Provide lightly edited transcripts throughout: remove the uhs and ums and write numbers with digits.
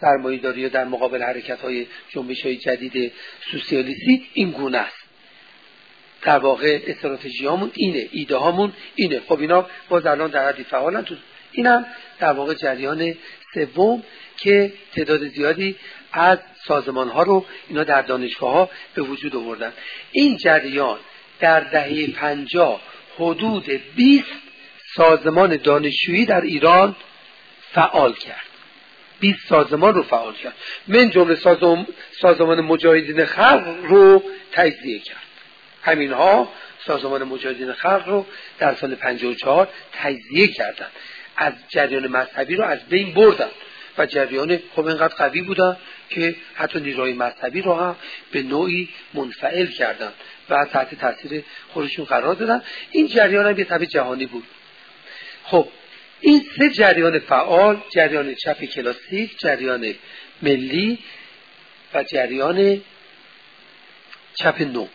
سرمایه‌داری یا در مقابل حرکت‌های جنبش‌های جدید سوسیالیستی این گونه است. در واقع استراتژیامون اینه، ایده هامون اینه. خب اینا باز الان در حدی فعالن. تو اینم در واقع جریان سوم که تعداد زیادی از سازمان‌ها رو اینا در دانشگاه‌ها به وجود آوردن. این جریان در دهه 50 حدود 20 سازمان دانشجویی در ایران فعال کرد. 20 سازمان رو فعال کرد. من جمله سازمان مجاهدین خلق رو تجزیه کرد. همینها سازمان مجاهدین خلق رو در سال 54 تجزیه کردن. از جریان مذهبی رو از بین بردن و جریان خب اینقدر قوی بودن که حتی نیروهای مذهبی رو هم به نوعی منفعل کردن و تحت تاثیر خودشون قرار دادن. این جریان هم یه تبع جهانی بود. خب این سه جریان فعال، جریان چپ کلاسیک، جریان ملی و جریان چپ نو.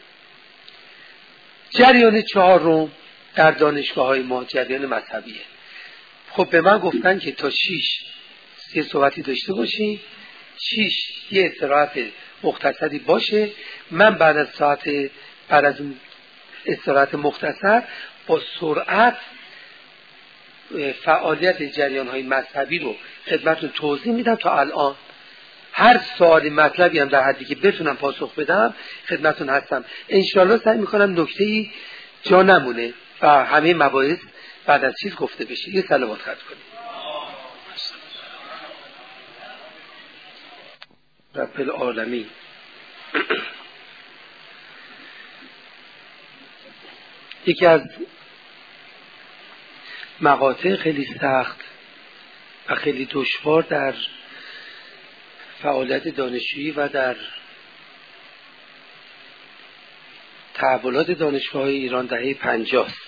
جریان چهارم در دانشگاه‌های ما جریان مذهبیه. خب به من گفتن که تا 6 یه صحبتی داشته باشیم، 6 یه استراحت مختصری باشه. من بعد از اون استراحت مختصر با سرعت فعالیت جریان‌های مذهبی رو خدمتتون توضیح میدم. تا الان هر سوالی مطلبی هم در حدی که بتونم پاسخ بدم خدمتتون هستم. انشالله سعی میکنم نکته‌ای جا نمونه و همه مباحث بعد از چیز گفته بشه. یه صلوات خط کنیم. رب العالمین. یکی از مقاطع خیلی سخت و خیلی دشوار در فعالیت دانشجویی و در تحولات دانشگاه‌های ایران دهه 50 است.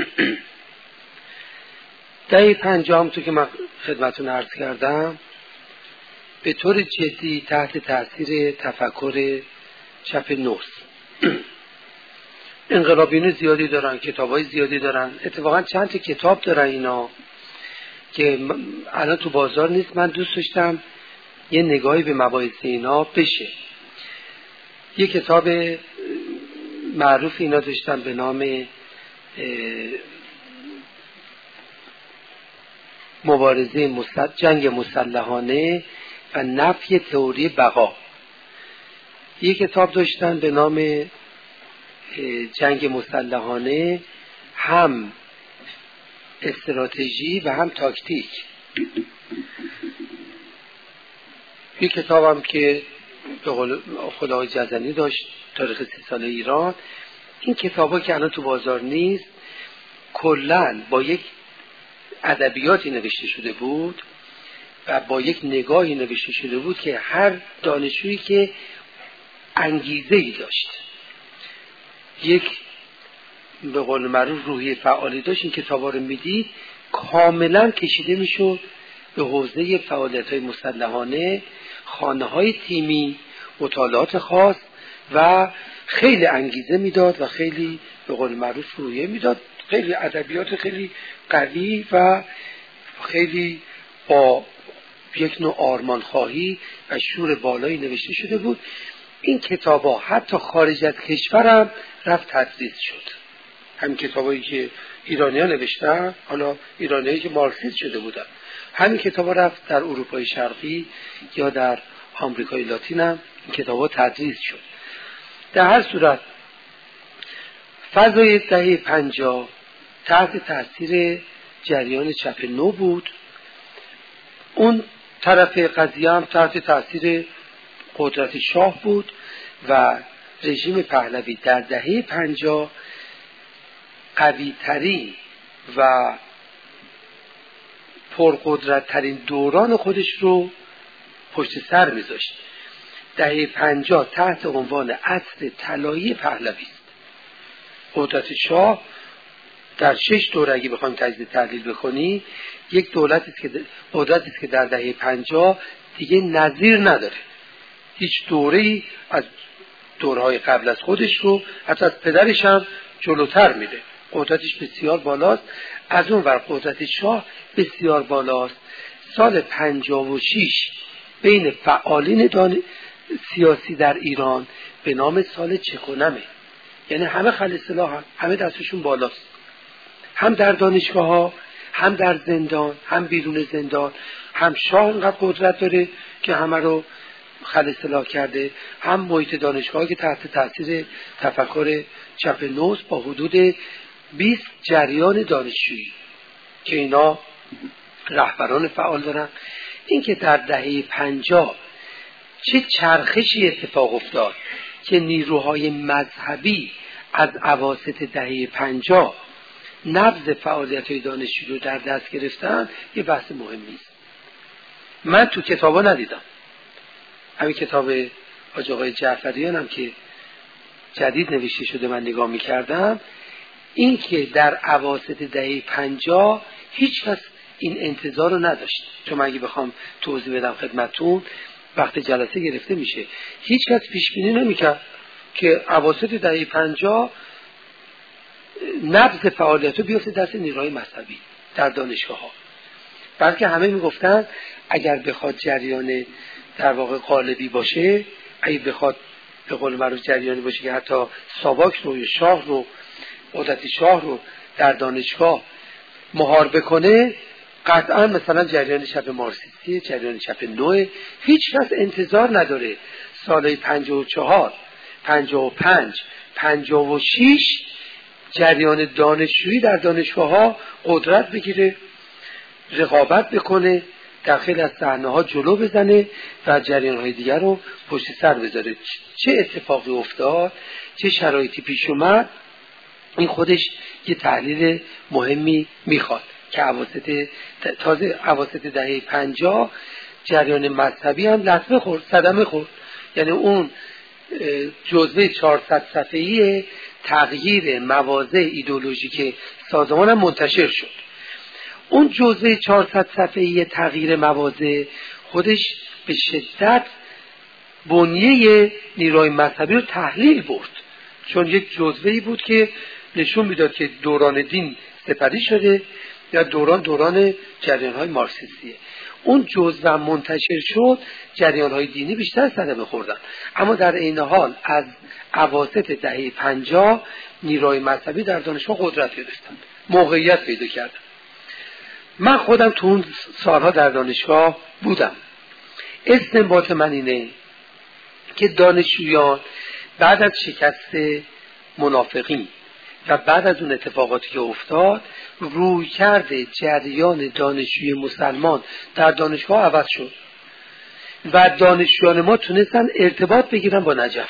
دهه 50 همونطور که من خدمتتون عرض کردم به طور جدی تحت تاثیر تفکر چپ نوست. انقلابیون زیادی دارن، کتابای زیادی دارن، اتفاقا چند تا کتاب دارن اینا که الان تو بازار نیست. من دوست داشتم یه نگاهی به مباحث اینا بشه. یه کتاب معروف اینا داشتن به نام مبارزه جنگ مسلحانه و نفی تئوری بقا. یه کتاب داشتن به نام جنگ مسلحانه هم استراتژی و هم تاکتیک. یه کتابم که به قول خدای جزنی داشت تاریخ 30 ساله ایران. این کتابا که الان تو بازار نیست کلاً با یک ادبیاتی نوشته شده بود و با یک نگاهی نوشته شده بود که هر دانشجویی که انگیزه‌ای داشت، یک به قول معروف روحیه فعالی داشت، این کتابا رو میدید کاملا کشیده میشد به حوزه فعالیت‌های مسلحانه، خانه‌های تیمی، مطالعات خاص و خیلی انگیزه میداد و خیلی به قول معروف روحیه میداد. خیلی ادبیات خیلی قوی و خیلی با یک نوع آرمانخواهی و شور بالایی نوشته شده بود. این کتابا حتی خارج از کشورم رفت تدریس شد. همین کتابایی که ایرانی‌ها نوشتن، حالا ایرانیایی که مارکسیست شده بودن، همین کتابا رفت در اروپای شرقی یا در آمریکای لاتین هم این کتابا تدریس شد. در هر صورت فضای دهه 50 تحت تاثیر جریان چپ نو بود. اون طرف قضیه هم تحت تاثیر قدرت شاه بود و رژیم پهلوی در دهه 50 قوی ترین و پرقدرت ترین دوران خودش رو پشت سر میذاشت. دهه 50 تحت عنوان عصر طلایی پهلوی است. قدرت شاه در 6 دوره اگه بخوایم تجزیه تحلیل بکنی، یک قدرتی است که در دهه 50 دیگه نظیر نداره. هیچ دوره‌ای از دورهای قبل از خودش رو، حتی از پدرش هم جلوتر میره. قدرتش بسیار بالاست. از اون ور قدرت شاه بسیار بالاست. سال 56 بین فعالین سیاسی در ایران به نام سال چکنمه. یعنی همه خل سلاح همه دستشون بالاست، هم در دانشگاه ها، هم در زندان، هم بیرون زندان. هم شاه اینقدر قدرت داره که همه رو خل سلاح کرده، هم محیط دانشگاه که تحت تاثیر تفکر چپ نوست با حدود 20 جریان دانشجویی که اینا رهبران فعال دارن. این که در دهه 50 چه چرخشی اتفاق افتاد که نیروهای مذهبی از اواسط دهه 50 نبض فعالیت‌های دانشجویی رو در دست گرفتن، یه بحث مهمی است. من تو کتابا ندیدم. همین کتاب حاج آقای جعفریان هم که جدید نوشته شده من نگاه می‌کردم، این که در اواسط دهه 50 هیچ کس این انتظار رو نداشت. چون من اگه بخوام توضیح بدم خدمتتون وقت جلسه گرفته میشه. هیچ کس پیش بینی نمی‌کرد که اواسط دهه 50 نبض فعالیت رو بیفته دست نیروهای مذهبی در دانشگاه ها. بلکه همه میگفتن اگر بخواد جریان در واقع قالبی باشه، اگه بخواد به قول معروف جریانی باشه که حتی ساواک رو یا شاه رو، قدرت شاه رو در دانشگاه محاربه کنه، قطعا مثلا جریان چپ مارکسیستی، جریان چپ نوع، هیچ کس انتظار نداره سالهای 54 55 56 جریان دانشجویی در دانشگاه ها قدرت بگیره، رقابت بکنه، در خیلی از صحنه‌ها جلو بزنه و جریان‌های دیگر رو پشت سر بذاره. چه اتفاقی افتاد، چه شرایطی پیش اومد، این خودش یه تحلیل مهمی میخواد که تازه اواسط دهه 50 جریان مذهبی هم لطمه خورد، صدمه خورد. یعنی اون جزوه 400 صفحه‌ای تغییر مواضع ایدئولوژیک سازمان هم منتشر شد. اون جزوه 400 صفحه‌ای تغییر مواضع خودش به شدت بنیه نیروهای مذهبی رو تحلیل برد، چون یک جزوه‌ای بود که نشون میداد که دوران دین سپری شده یا دوران جریان‌های مارکسیستیه. اون جزوه منتشر شد، جریان‌های دینی بیشتر صدمه خوردن. اما در عین حال از اواسط دهه 50 نیروهای مذهبی در دانشگاه قدرت گرفتن، موقعیت پیدا کردن. من خودم تو اون سالها در دانشگاه بودم. استنباط من اینه که دانشجویان بعد از شکست منافقین و بعد از اون اتفاقاتی که افتاد، روی کرده جریان دانشجوی مسلمان در دانشگاه عوض شد و دانشجویان ما تونستن ارتباط بگیرن با نجف،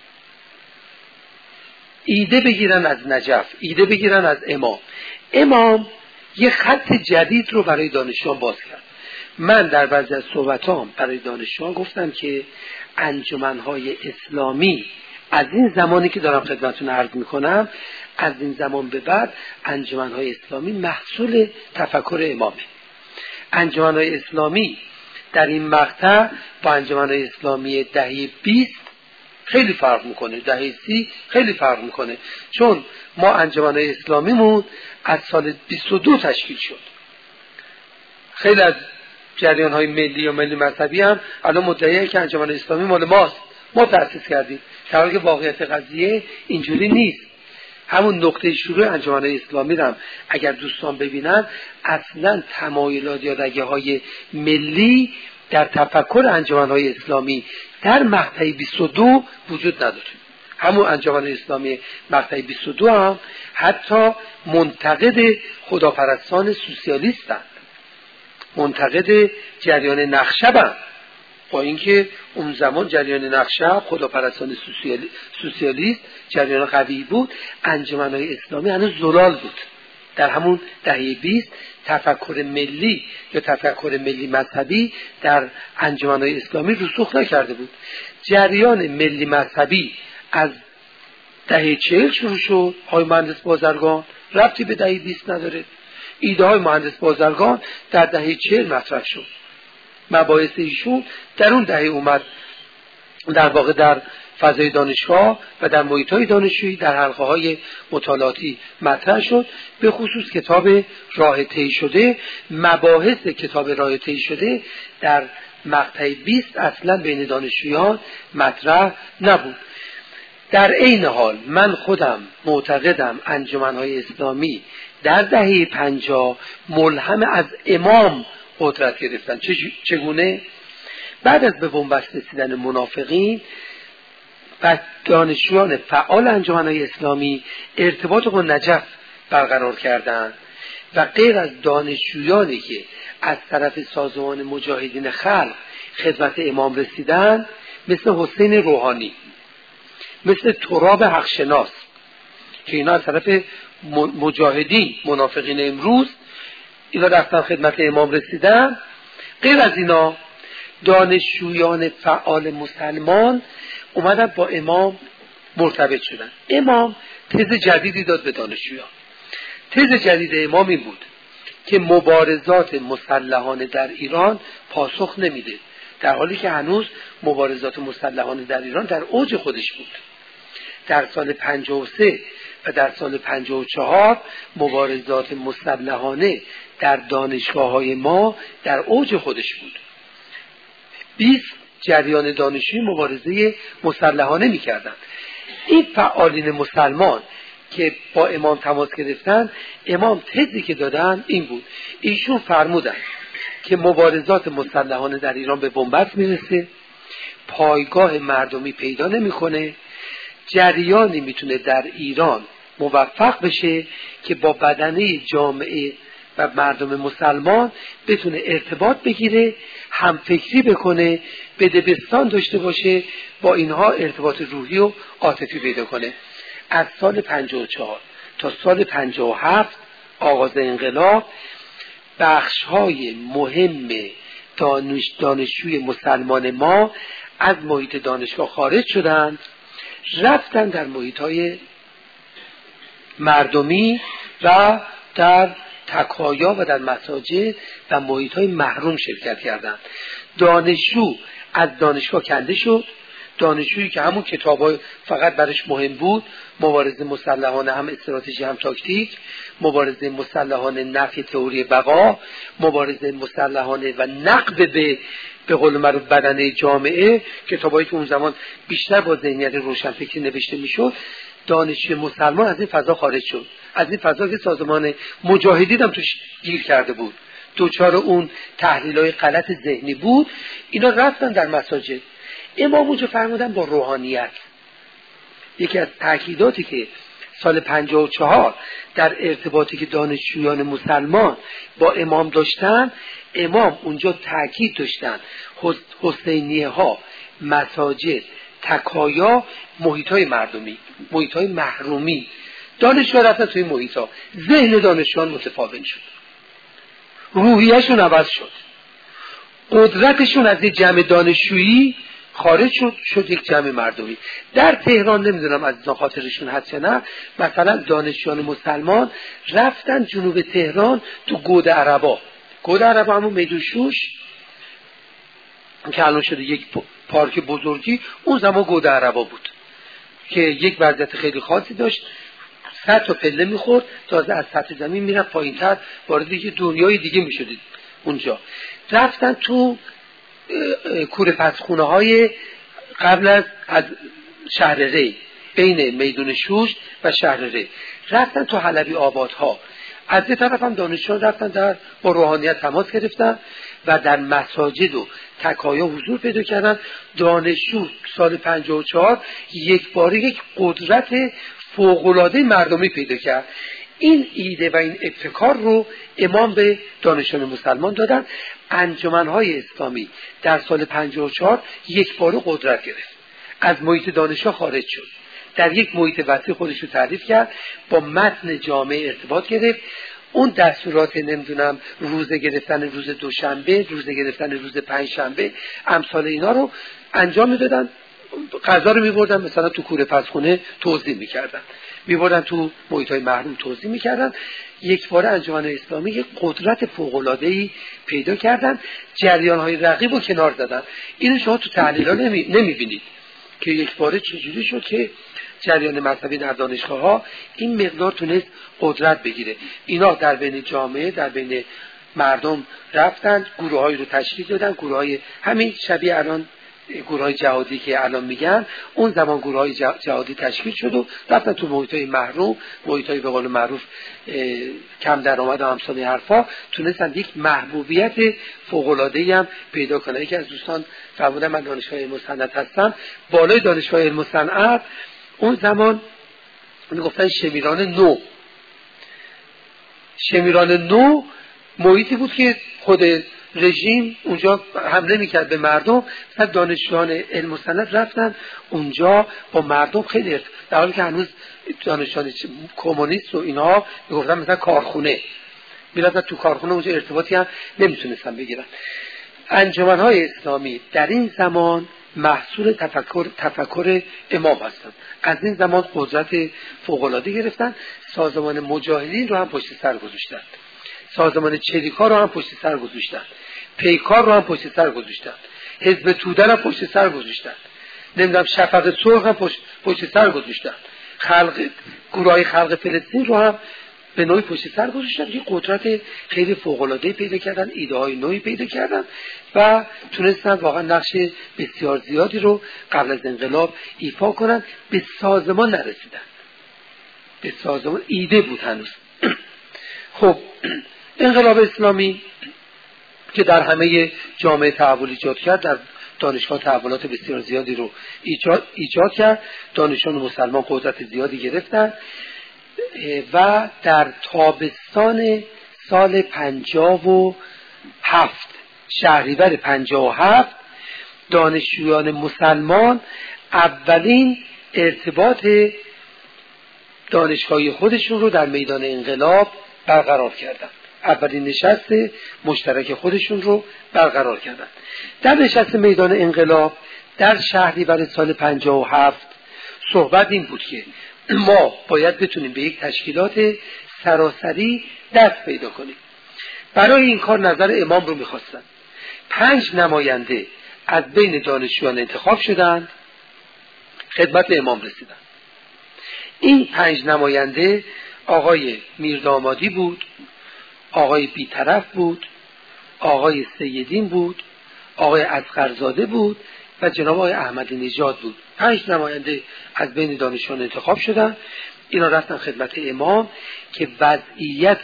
ایده بگیرن از نجف، ایده بگیرن از امام یه خط جدید رو برای دانشجویان باز کرد. من در بعضی از صحبتام برای دانشجویان گفتم که انجمنهای اسلامی از این زمانی که دارم خدمتتون عرض میکنم، از این زمان به بعد انجمنهای اسلامی محصول تفکر امامه. انجمنهای اسلامی در این مقطع با انجمنهای اسلامی دهه 20 خیلی فرق میکنه، دهه 30 خیلی فرق میکنه، چون ما انجمنهای اسلامیمون از سال 22 تشکیل شد. خیلی از جریان‌های ملی و ملی مذهبی هم الان مدعیه که انجمن اسلامی مال ماست، ما تأسیس کردیم، در حالی که واقعیت قضیه اینجوری نیست. همون نقطه شروع انجمن اسلامی رو هم اگر دوستان ببینن، اصلا تمایلات یا رگه‌های ملی در تفکر انجمن‌های اسلامی در مقطع 22 وجود نداره. همون انجمن اسلامی مقطع 22 هم حتی منتقد خداپرستان سوسیالیستند، منتقد جریان نقشبند، با اینکه اون زمان جریان نقشب خداپرستان سوسیالیست جریان قوی بود، انجمن‌های اسلامی هنوز زلال بود. در همون دهه 20 تفکر ملی یا تفکر ملی مذهبی در انجمن‌های اسلامی رسوخ نکرده بود. جریان ملی مذهبی از دهه 40 شروع شد. های مهندس بازرگان ربطی به دهه 20 نداره. ایده های مهندس بازرگان در دهه 40 مطرح شد. مباحث ایشون در اون دهه اومد در واقع در فضای دانشگاه و در محیط‌های دانشجویی در حلقه‌های مطالعاتی مطرح شد. به خصوص کتاب راه طی شده، مباحث کتاب راه طی شده در مقطع 20 اصلا بین دانشجویان مطرح نبود. در عین حال من خودم معتقدم انجمن‌های اسلامی در دهه 50 ملهم از امام قدرت گرفتن. چگونه؟ بعد از به بنبست رسیدن منافقین و دانشجویان فعال انجمن‌های اسلامی ارتباط با نجف برقرار کردند و غیر از دانشجویانی که از طرف سازمان مجاهدین خلق خدمت امام رسیدند مثل حسین روحانی، مثل تراب حقشناس که اینا از طرف مجاهدین منافقین امروز اینا رفتن خدمت امام رسیدن، غیر از اینا دانشجویان فعال مسلمان اومدن با امام مرتبط شدن. امام تز جدیدی داد به دانشجویان. تز جدید امام این بود که مبارزات مسلحانه در ایران پاسخ نمیده، در حالی که هنوز مبارزات مسلحانه در ایران در اوج خودش بود. در سال 53 و در سال 54 مبارزات مسلحانه در دانشگاه‌های ما در اوج خودش بود. 20 جریان دانشجویی مبارزه مسلحانه می‌کردند. این فعالین مسلمان که با امام تماس گرفتن، امام تزی که دادن این بود، ایشون فرمودن که مبارزات مسلحانه در ایران به بنبست میرسه، پایگاه مردمی پیدا نمیکنه، جریانی میتونه در ایران موفق بشه که با بدنه جامعه و مردم مسلمان بتونه ارتباط بگیره، همفکری بکنه، بدبستان داشته باشه، با اینها ارتباط روحی و عاطفی پیدا کنه. از سال 54 تا سال 57 آغاز انقلاب بخش‌های مهم دانشجوی مسلمان ما از محیط دانشگاه خارج شدند، رفتن در محیط‌های مردمی و در تکایا و در مساجد و محیط‌های محروم شرکت کردند. دانشجو از دانشگاه کنده شد. دانشجویی که همون کتاب‌ها فقط برش مهم بود، مبارزه مسلحانه هم استراتژی هم تاکتیک، مبارزه مسلحانه نفی تئوری بقا، مبارزه مسلحانه و نقد به قول معروف بدنه جامعه، کتابایی که اون زمان بیشتر با ذهنیت روشنفکری نوشته میشد، دانشجوی مسلمان از این فضا خارج شد. از این فضا که سازمان مجاهدین هم توش گیر کرده بود، دوچار اون تحلیل‌های غلط ذهنی بود، اینا رفتن در مساجد. امام اونجا فرمودن با روحانیت. یکی از تأکیداتی که سال 54 در ارتباطی که دانشجویان مسلمان با امام داشتن، امام اونجا تأکید داشتن حسینیه ها، مساجد، تکایا، محیط‌های مردمی، محیط‌های محرومی. دانشجویان رفتن توی محیط‌ها، ذهن دانشجویان متفاوت شد، روحیه‌شون عوض شد، قدرتشون از یک جمع دانشجویی خارج شد یک جمع مردمی. در تهران نمیدونم عزیزان خاطرشون هست یا نه، مثلا دانشجویان مسلمان رفتن جنوب تهران تو گود عربا. گود عربا همون میدون شوش که الان شده یک پارک بزرگی، اون زمان گود عربا بود که یک وضعیت خیلی خاصی داشت، 100 تا پله میخورد، تازه از سطح زمین میرفت پایینتر، وارد یه دنیای دیگه میشدید. اونجا رفتن تو کوره پسخونه های قبل از شهر ری، بین میدون شوش و شهر ری، رفتن تو حلبی آبادها. از یه طرف هم دانشجویان رفتن با روحانیت تماس گرفتن و در مساجد و تکایا حضور پیدا کردن. دانشجو سال 54 یک باره یک قدرت فوق‌العاده مردمی پیدا کرد. این ایده و این ابتکار رو امام به دانشجویان مسلمان دادن. انجمن‌های اسلامی در سال 54 یک باره قدرت گرفت، از محیط دانشگاه خارج شد، در یک محیط وسیع خودش رو تعریف کرد، با متن جامعه ارتباط گرفت. اون دستورات نمیدونم روزه گرفتن روز دوشنبه، روزه گرفتن روز پنجشنبه، امثال اینا رو انجام میدادن. غذا رو میبردن مثلا تو کوره پسخونه توزیع میکردن، میبردن تو محیط‌های محروم توزیع میکردن. یک باره انجمن اسلامی یک قدرت فوق‌العاده‌ای پیدا کردن، جریان‌های رقیب رو کنار زدن. اینو شما تو تحلیل‌ها نمیبینید که یک باره چجوری شد که جریان مذهبی در دانشگاه‌ها این مقدار تونست قدرت بگیره. اینا در بین جامعه، در بین مردم رفتن گروه‌هایی رو تشکیل دادن، گروه‌های همین شبیه الان گروه‌های جهادی که الان میگن، اون زمان گروه‌های جهادی تشکیل شد و رفتن تو محیط‌های محروم، محیط‌های به قول معروف کم درآمد و امثال حرفا، تونستن یک محبوبیت فوق‌العاده‌ای هم پیدا کنن. یکی از دوستان فرمودن من دانشگاه علم و صنعت هستم، بالای دانشگاه علم و صنعت اون زمان میگفتن شمیران نو محیطی بود که خود رژیم اونجا حمله میکرد به مردم، مثلا دانشجویان علم و صنعت رفتن اونجا با مردم خیلی در حالی که هنوز دانشجویان کمونیست و اینها میگفتن مثلا کارخونه میرفتن تو کارخونه، اونجا ارتباطی هم نمیتونستن بگیرن. انجمن‌های اسلامی در این زمان محصول تفکر امام هستند. از این زمان قدرت فوق‌العاده گرفتن، سازمان مجاهدین رو هم پشت سر گذاشتن، سازمان چریکا رو هم پشت سر گذاشتن، پیکار رو هم پشت سر گذاشتن، حزب توده رو پشت سر گذاشتن، نمیدونم شفق سرخ هم پشت سر گذاشتن، گروه خلق فلسطین رو هم به نوعی پشت سر گذاشتن. یه قدرت خیلی فوق‌العاده پیدا کردن، ایده های نوعی پیدا کردن و تونستن واقعا نقش بسیار زیادی رو قبل از انقلاب ایفا کنن. به سازمان نرسیدن، به سازمان ایده بود هنوز. خب انقلاب اسلامی که در همه جامعه تحول ایجاد کرد، در دانشگاه تحولات بسیار زیادی رو ایجاد کرد، دانشجویان مسلمان قدرت زیادی گرفتن و در تابستان سال 57 شهریور 57 دانشجویان مسلمان اولین ارتباط دانشگاهی خودشون رو در میدان انقلاب برقرار کردن، اولین نشست مشترک خودشون رو برقرار کردن. در نشست میدان انقلاب در شهریور سال 57 صحبت این بود که ما باید بتونیم به یک تشکیلات سراسری دست پیدا کنیم. برای این کار نظر امام رو میخواستن. 5 نماینده از بین دانشجویان انتخاب شدند، خدمت امام رسیدند. این 5 نماینده آقای میردامادی بود، آقای بیطرف بود، آقای سیدین بود، آقای اصغرزاده بود و جناب آقای احمدی نژاد بود. 5 نماینده از بین دانشجویان انتخاب شدن. اینا رفتن خدمت امام که وضعیت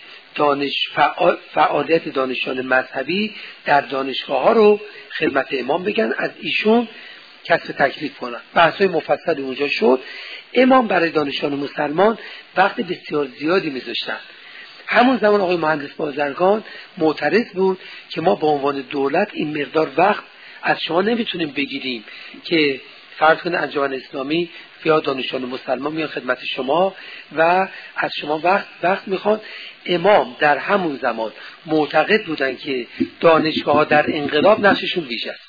فعالیت دانشجویان مذهبی در دانشگاه ها رو خدمت امام بگن، از ایشون کسب تکلیف کنن. بحث‌های مفصل اونجا شد. امام برای دانشجویان مسلمان وقت بسیار زیادی می‌ذاشتن. همون زمان آقای مهندس بازرگان معترض بود که ما به عنوان دولت این مقدار وقت از شما نمیتونیم بگیریم که فرض کنید انجمن اسلامی یا دانشجویان مسلمان میان خدمت شما و از شما وقت میخوان. امام در همون زمان معتقد بودن که دانشگاه‌ها در انقلاب نقششون بیش است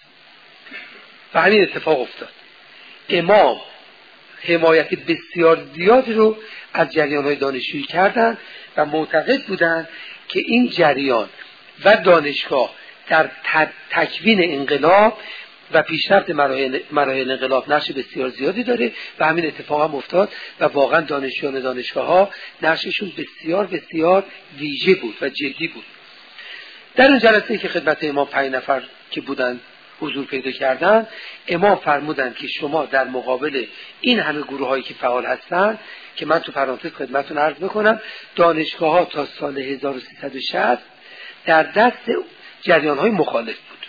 و همین اتفاق افتاد. امام حمایت بسیار زیادی رو از جریان‌های دانشجویی کردند و معتقد بودند که این جریان و دانشگاه در تکوین انقلاب و پیشرفت مراحل انقلاب نقش بسیار زیادی داره و همین اتفاق هم افتاد و واقعا دانشجویان دانشگاه‌ها نقششون بسیار بسیار ویژه بود و جدی بود. در اون جلسه که خدمت امام 5 نفر که بودن حضور پیدا کردن، امام فرمودند که شما در مقابل این همه گروه‌هایی که فعال هستن که من تو پرانتز خدمتتون عرض می‌کنم دانشگاه‌ها تا سال 1360 در دست جریان‌های مخالف بود.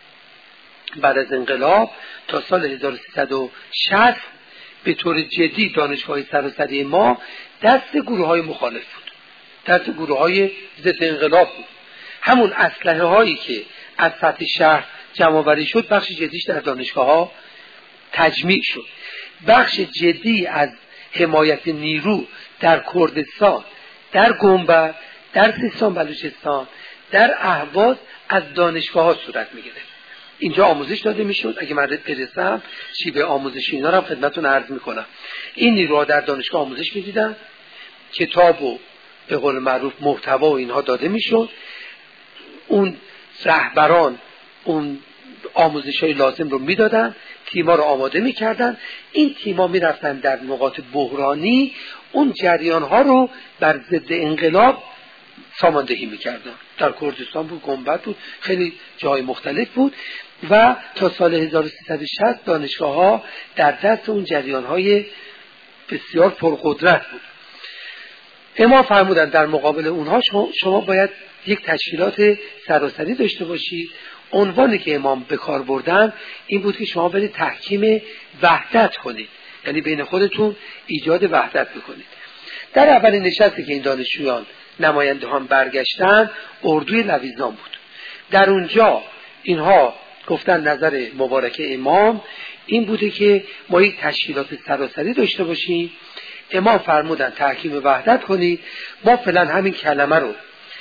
بعد از انقلاب تا سال 1360 به طور جدی دانشگاه‌های سراسری ما دست گروه‌های مخالف بود، دست گروه‌های ضد انقلاب بود. همون اسلحه‌هایی که از سطح شهر جمع‌آوری شد بخش جدیش در دانشگاه‌ها تجمیع شد. بخش جدی از حمایت نیرو در کردستان، در گنبد، در سیستان بلوچستان، در اهواز از دانشگاه‌ها صورت می‌گرفت. اینجا آموزش داده میشد. اگه من برسم شیوه آموزش اینا رو هم خدمتتون عرض میکنم. این نیروها در دانشگاه آموزش میدیدن، کتاب و به قول معروف محتوا و اینها داده میشد. اون رهبران اون آموزش‌های لازم رو میدادن، تیم‌ها رو آماده میکردن. این تیم‌ها میرفتن در نقاط بحرانی اون جریان‌ها رو بر ضد انقلاب ساماندهی میکردن. در کردستان بود، گنبد بود، خیلی جای مختلف بود و تا سال 1360 دانشگاه‌ها در دست اون جریان‌های بسیار پرقدرت بود. امام فرمودن در مقابل اونها شما باید یک تشکیلات سراسری داشته باشید. عنوانی که امام به کار بردن این بود که شما برید تحکیم وحدت کنید، یعنی بین خودتون ایجاد وحدت بکنید. در اولین نشستی که این دانشجویان نمایندگان برگشتن اردوی لویزان بود. در اونجا اینها گفتن نظر مبارک امام این بوده که ما یک تشکیلات سراسری داشته باشیم. امام فرمودن تحکیم وحدت کنید، ما فعلا همین کلمه رو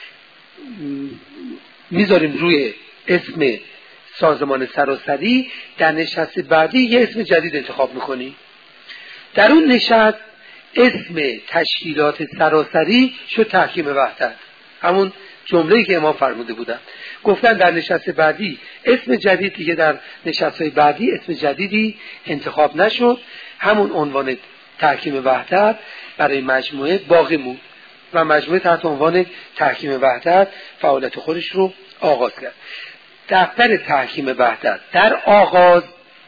میذاریم روی اسم سازمان سراسری، در نشست بعدی یه اسم جدید انتخاب میکنیم. در اون نشست اسم تشکیلات سراسری شد تحکیم وحدت، همون جمله‌ای که امام فرموده بودن. گفتن در نشست بعدی اسم جدید، دیگه در نشست‌های بعدی اسم جدیدی انتخاب نشد، همون عنوان تحکیم وحدت برای مجموعه باقی موند و مجموعه تحت عنوان تحکیم وحدت فعالیت خودش رو آغاز کرد. دفتر تحکیم وحدت در آغاز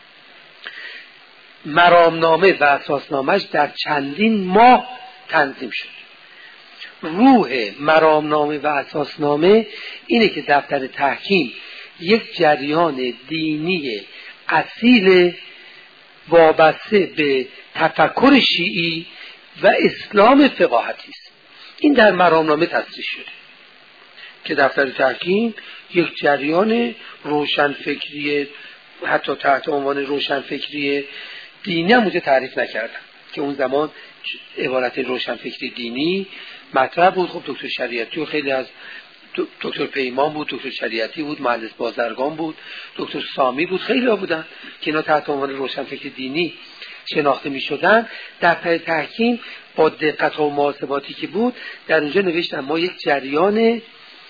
مرامنامه و اساسنامه‌اش در چندین ماه تنظیم شد. روح مرامنامه و اساسنامه اینه که دفتر تحکیم یک جریان دینی اصیل وابسته به تفکر شیعی و اسلام فقاهتی است. این در مرامنامه تصریح شده که دفتر تحکیم یک جریان روشنفکری، حتی تحت عنوان روشنفکری دینی هم تعریف نکردن که اون زمان عبارت روشنفکری دینی مطرح بود. خب دکتر شریعتی و خیلی از دکتر پیمان بود، دکتر شریعتی بود، مهندس بازرگان بود، دکتر سامی بود، خیلی ها بودن که اینا تحت عنوان روشنفکر دینی شناخته می شدن. دفتر تحکیم با دقت و محاسباتی که بود در اونجا نوشتن ما یک جریان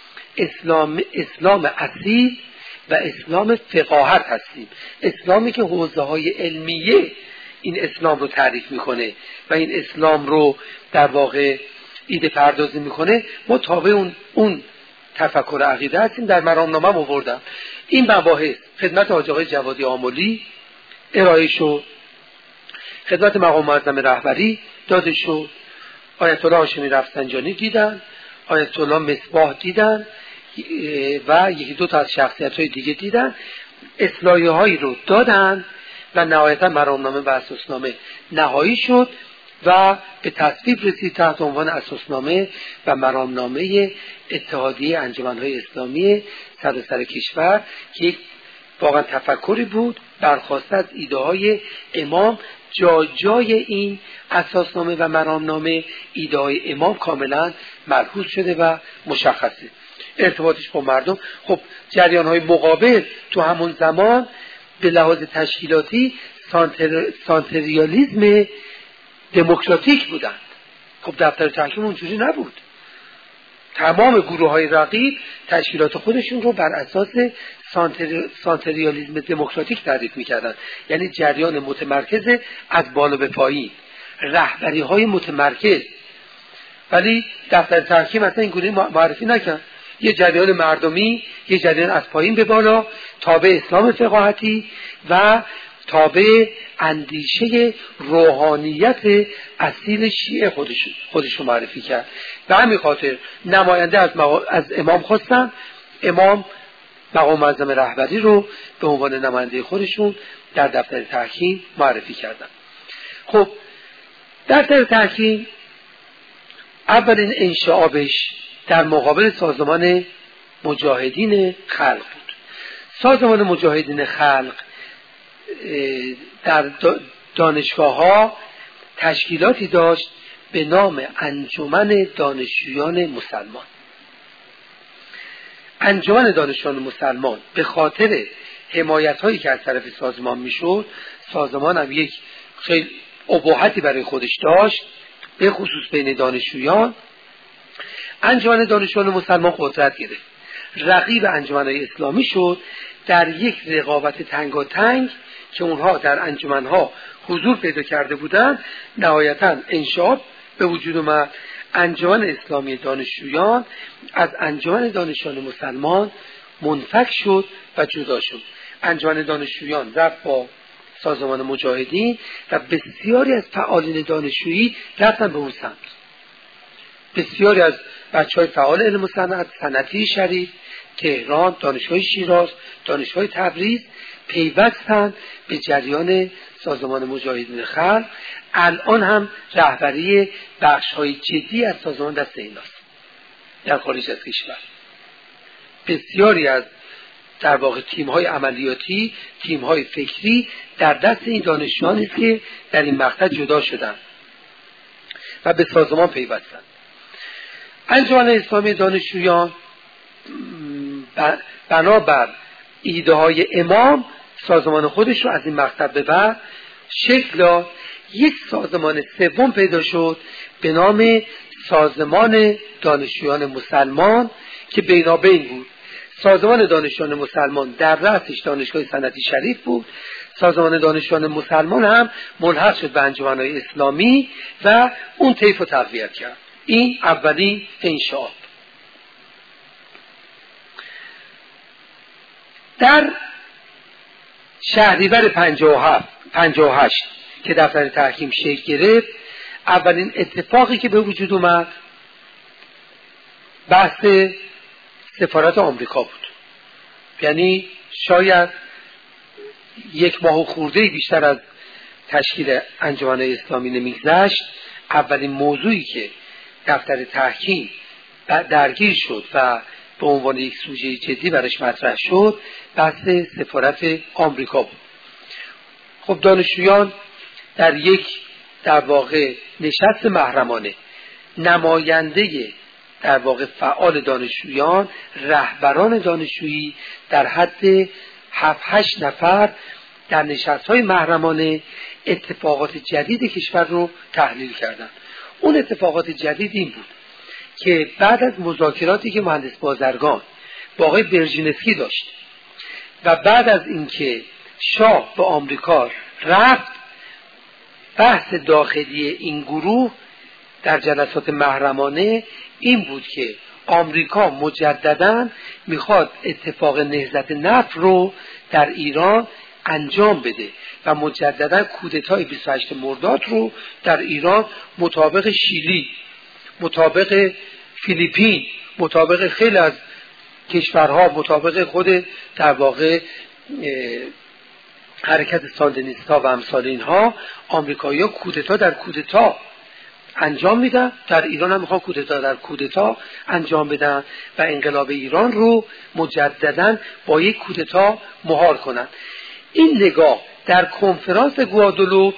اسلام اصیل و اسلام فقاهت هستیم، اسلامی که حوزه های علمیه این اسلام رو تعریف میکنه و این اسلام رو در واقع ایده پردازی میکنه. ما تابع اون تفکر عقیده هستیم. در مرامنامه آوردم این مباحث خدمت حاج آقای جوادی آملی ارائه شد، خدمت مقام معظم رهبری داده شد، آیت الله هاشمی رفسنجانی دیدن، آیت الله مصباح دیدن و یکی دو تا از شخصیت‌های دیگه دیدن، اصلاحیه هایی رو دادن و نهایتا مرامنامه و اساسنامه نهایی شد و به تصویب رسید تحت عنوان اساسنامه و مرامنامه اتحادیه انجمن‌های اسلامی سراسر کشور که یک واقعا تفکری بود برخواسته از ایده های امام. جای این اساسنامه و مرامنامه ایده های امام کاملا ملحوظ شده و مشخصه. ارتباطش با مردم، خب جریان های مقابل تو همون زمان به لحاظ تشکیلاتی سانتریالیسم دموکراتیک بودند. خب دفتر تحکیم اونجوری نبود. تمام گروه های رقیب تشکیلات خودشون رو بر اساس سانتریالیسم دموکراتیک تعریف میکردن، یعنی جریان متمرکز از بالا به پایین، رهبری های متمرکز. ولی دفتر تحکیم اصلا این گونه معرفی نکرد. یه جریان مردمی، یه جریان از پایین به بالا، تابع اسلام فقاهتی و تابع اندیشه روحانیت اصیل شیعه خودش رو معرفی کرد. به همین خاطر نماینده از امام خواستن، امام مقام معظم رهبری رو به عنوان نماینده خودشون در دفتر تحکیم معرفی کردن. خب دفتر تحکیم اولین انشعابش در مقابل سازمان مجاهدین خلق بود. سازمان مجاهدین خلق در دانشگاه ها تشکیلاتی داشت به نام انجمن دانشجویان مسلمان. انجمن دانشجویان مسلمان به خاطر حمایت هایی که از طرف سازمان میشد، سازمان هم یک خیلی اباحتی برای خودش داشت به خصوص بین دانشجویان. انجمن دانشجویان مسلمان قدرت گرفت، رقیب انجمن‌های اسلامی شد. در یک رقابت تنگاتنگ که اونها در انجمن‌ها حضور پیدا کرده بودند، نهایتاً انشعاب به وجود اومد. انجمن اسلامی دانشجویان از انجمن دانشجویان مسلمان منفک شد و جدا شد. انجمن دانشجویان رفت با سازمان مجاهدین و بسیاری از فعالین دانشجویی رفتن به اون سمت. بسیاری از بچهای فعال علم و صنعت، صنعتی شریف، تهران، دانشگاه شیراز، دانشگاه تبریز پیوستند به جریان سازمان مجاهدین خلق. الان هم رهبری بخش‌های جدی از سازمان دست ایناست در خارج از کشور. بسیاری از در واقع تیم‌های عملیاتی، تیم‌های فکری در دست این دانشجویان است که در این مقطع جدا شدند و به سازمان پیوستند. انجمن اسلامی دانشجویان بنابر ایده‌های امام سازمان خودش رو از این مقطع به بعد شکل داد. یک سازمان سوم پیدا شد به نام سازمان دانشجویان مسلمان که بینابین بود. سازمان دانشجویان مسلمان در رأسش دانشگاه صنعتی شریف بود. سازمان دانشجویان مسلمان هم ملحق شد به انجمن‌های اسلامی و اون طیف رو تقویت کرد. این اولین انشاءات. در شهریور 58 که دفتر تحکیم شکل گرفت، اولین اتفاقی که به وجود اومد بحث سفارت آمریکا بود. یعنی شاید یک ماه خورده بیشتر از تشکیل انجمن اسلامی نمیگذشت، اولین موضوعی که دفتر تحکیم درگیر شد و به عنوان یک سوژه جدی برش مطرح شد بحث سفارت آمریکا بود. خب دانشجویان در یک در واقع نشست محرمانه نماینده در واقع فعال دانشجویان، رهبران دانشجویی در حد 7-8 نفر در نشست‌های محرمانه اتفاقات جدید کشور رو تحلیل کردند. اون اتفاقات جدید این بود که بعد از مذاکراتی که مهندس بازرگان با آقای برژینسکی داشت و بعد از اینکه شاه به آمریکا رفت، بحث داخلی این گروه در جلسات محرمانه این بود که آمریکا مجدداً میخواد اتفاق نهضت نفت رو در ایران انجام بده و مجدداً کودتای 28 مرداد رو در ایران مطابق شیلی، مطابق فیلیپین، مطابق خیلی از کشورها، مطابق خود در واقع حرکت ساندینیستا و امثال اینها، آمریکایی‌ها کودتا در کودتا انجام میدن. در ایران هم میخوان کودتا در کودتا انجام بدن و انقلاب ایران رو مجدداً با یک کودتا مهار کنن. این نگاه در کنفرانس گوادلوپ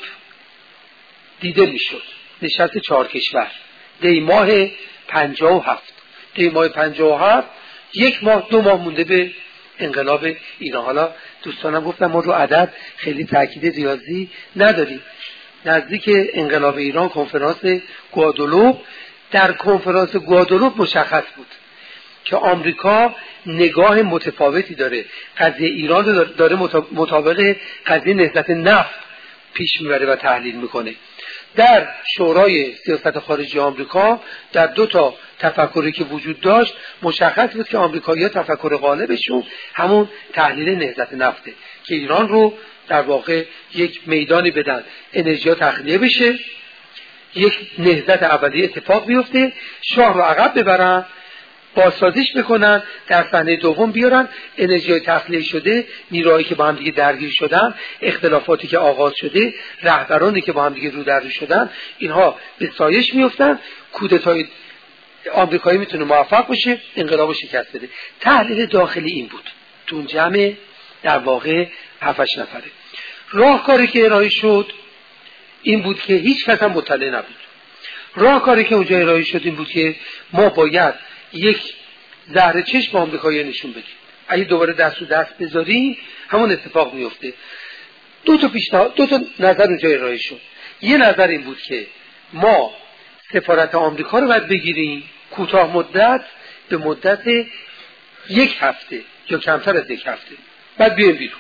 دیده میشد. نشست 4 کشور دی ماه 57. دی ماه 57 1 ماه 2 ماه مونده به انقلاب ایران. حالا دوستانم گفتم ما رو عدد خیلی تاکید ریاضی نداریم. نزدیک انقلاب ایران کنفرانس گوادلوپ. در کنفرانس گوادلوپ مشخص بود که آمریکا نگاه متفاوتی داره، قضیه ایران داره مطابق قضیه نهضت نفت پیش میبره و تحلیل میکنه. در شورای سیاست خارجی آمریکا در 2 تا تفکری که وجود داشت مشخص بود که آمریکایی‌ها تفکر غالبشون همون تحلیل نهضت نفته که ایران رو در واقع یک میدانی بدن انرژی تخلیه بشه، یک نهضت اولیه اتفاق بیفته، شاه رو عقب ببرن، بازسازیش بکنن، در صحنه دوم بیارن انرژی تخلیه شده، نیروهایی که با هم دیگه درگیر شدن، اختلافاتی که آغاز شده، رهبرانی که با هم دیگه رو در رو شدن، اینها به سایش میافتن، کودتای آمریکایی میتونه موفق بشه، انقلاب شکست بده. تحلیل داخلی این بود تو اون جمع در واقع 7-8 نفره. راهکاری که ارائه شد این بود که هیچ کس هم مطلع نبود. راهکاری که اونجا ارائه شد این بود که ما باید یک زهر چشم به آمریکایی نشون بدیم. اگه دوباره دست و دست بذاریم همون اتفاق میفته. 2 تا نظر اونجا ارائه شد. یه نظر این بود که ما سفارت آمریکا رو باید بگیریم کوتاه مدت، به مدت 1 هفته یا کمتر از 1 هفته، بعد بیایم بیرون.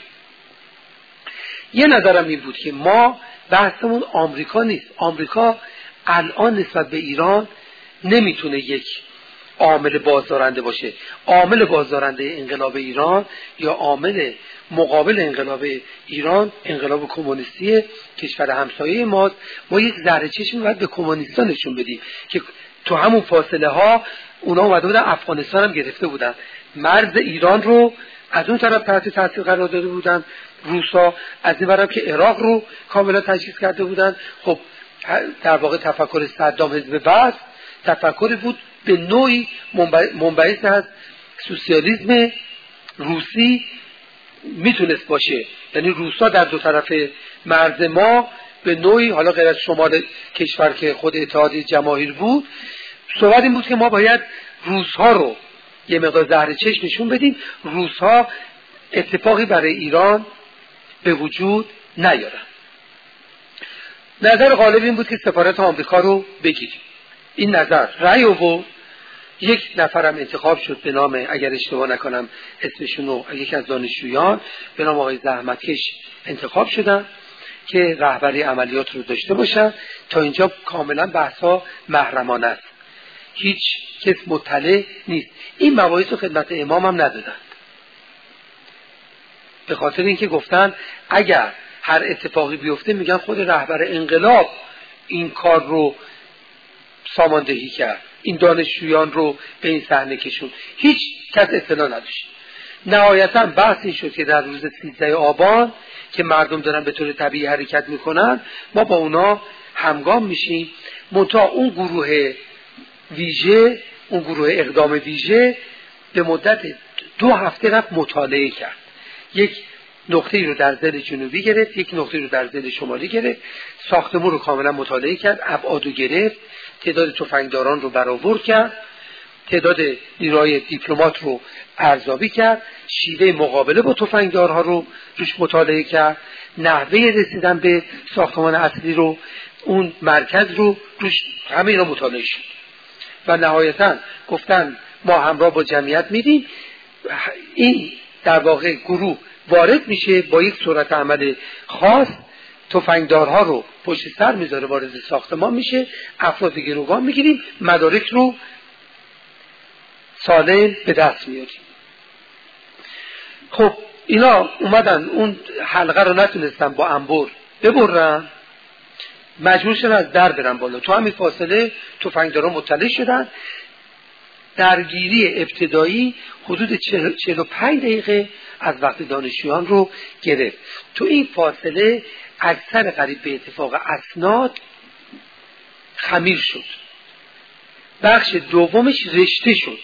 یه نظرم این بود که ما بحثمون آمریکا نیست. آمریکا الان نسبت به ایران نمیتونه یک عامل بازدارنده باشه. عامل بازدارنده انقلاب ایران یا عامل مقابل انقلاب ایران انقلاب کمونیستی کشور همسایه ماست. ما یک ذره چشم باید به کمونیستان نشون بدیم که تو همون فاصله ها اونا اومده بودن افغانستان هم گرفته بودن، مرز ایران رو از اون طرف تحت تاثیر قرار داده بودن روسا، از این طرف که عراق رو کاملا تجهیز کرده بودن. خب در واقع تفکر صدام حزب بعث تفکری بود به نوعی منبعث از سوسیالیسم روسی میتونست باشه، یعنی روسا در دو طرف مرز ما به نوعی، حالا غیر از شمال کشور که خود اتحادیه جماهیر بود، صحبت این بود که ما باید روس‌ها رو یه مقدار زهر چشم نشون بدیم، روس‌ها اتفاقی برای ایران به وجود نیارن. نظر غالب این بود که سفارت آمریکا رو بگیریم. این نظر رأی آورد، یک نفرم انتخاب شد به نام، اگر اشتباه نکنم اسمشونو، یکی از دانشجویان به نام آقای زحمتکش انتخاب شدن که رهبری عملیات رو داشته باشن. تا اینجا کاملا بحثا محرمانه است، هیچ کس مطلع نیست. این مباحث رو خدمت امام هم ندادن، به خاطر اینکه گفتن اگر هر اتفاقی بیفته میگن خود رهبر انقلاب این کار رو ساماندهی کرد، این دانشجویان رو به این صحنه کشون. هیچ کس اطلاع نداشت. نهایتا بحث این شد که در روز 13 آبان که مردم دارن به طور طبیعی حرکت میکنن، ما با اونا همگام میشیم. منتها اون گروه ویژه، اون گروه اقدام ویژه به مدت 2 هفته رفت مطالعه کرد. یک نقطه رو در ضلع جنوبی گرفت، یک نقطه رو در ضلع شمالی گرفت، ساختمون رو کاملا مطالعه کرد، ابعاد رو گرفت، تعداد تفنگداران رو برآورد کرد، تعداد نیروهای دیپلمات رو ارزیابی کرد، شیوه مقابله با تفنگدارها رو روش مطالعه کرد، نحوه رسیدن به ساختمان اصلی رو، اون مرکز رو روش، همه اینا مطالعه شد و نهایتا گفتن ما همراه با جمعیت میدیم. این در واقع گروه وارد میشه با یک صورت عمل خاص، تفنگدارها رو پشت سر میذاره، وارد ساختمان میشه، افراد گروگان میگیریم، مدارک رو سالم به دست میاریم. خب اینا اومدن اون حلقه رو نتونستن با انبر ببرن، مجبور شدن از در برن بالا. تو همین فاصله تفنگدارا مطلع شدن. درگیری ابتدایی حدود 45 دقیقه از وقت دانشجویان رو گرفت. تو این فاصله اکثر قریب به اتفاق اسناد خمیر شد، بخش دومش رشته شد،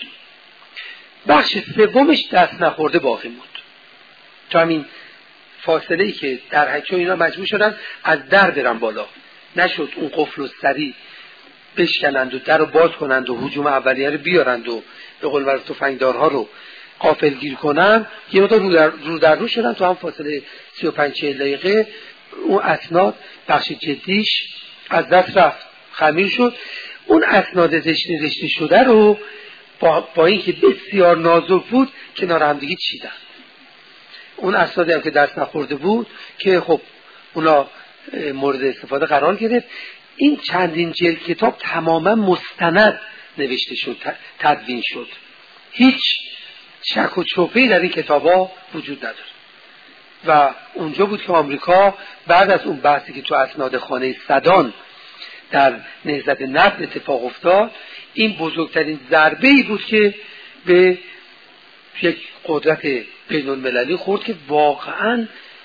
بخش سومش دست نخورده باقی موند. تو همین فاصله ای که در حقیقت اینا مجبور شدن از در برن بالا، نشد اون قفل و سری بشکنند و در رو باز کنند و هجوم اولیه رو بیارند و به قول معروف تفنگدارها رو غافلگیر کنند. یه مقدار رو در رو شدن. تو هم فاصله 35-40 دقیقه اون اسناد بخش جدیش از دست رفت، خمیر شد. اون اسناد رشته شده رو با اینکه بسیار نازک بود کنار هم دیگه چیدن. اون اسنادی هم که دست نخورده بود که خب اونا مورد استفاده قرار گرفت. این چندین جلد کتاب تماما مستند نوشته شد، تدوین شد، هیچ شک و شبهه‌ای در این کتابا وجود نداره. و اونجا بود که آمریکا بعد از اون بحثی که تو اسناد خانه سدان در نهضت نفت اتفاق افتاد، این بزرگترین ضربه‌ای بود که به یک قدرت بین المللی خورد که واقعاً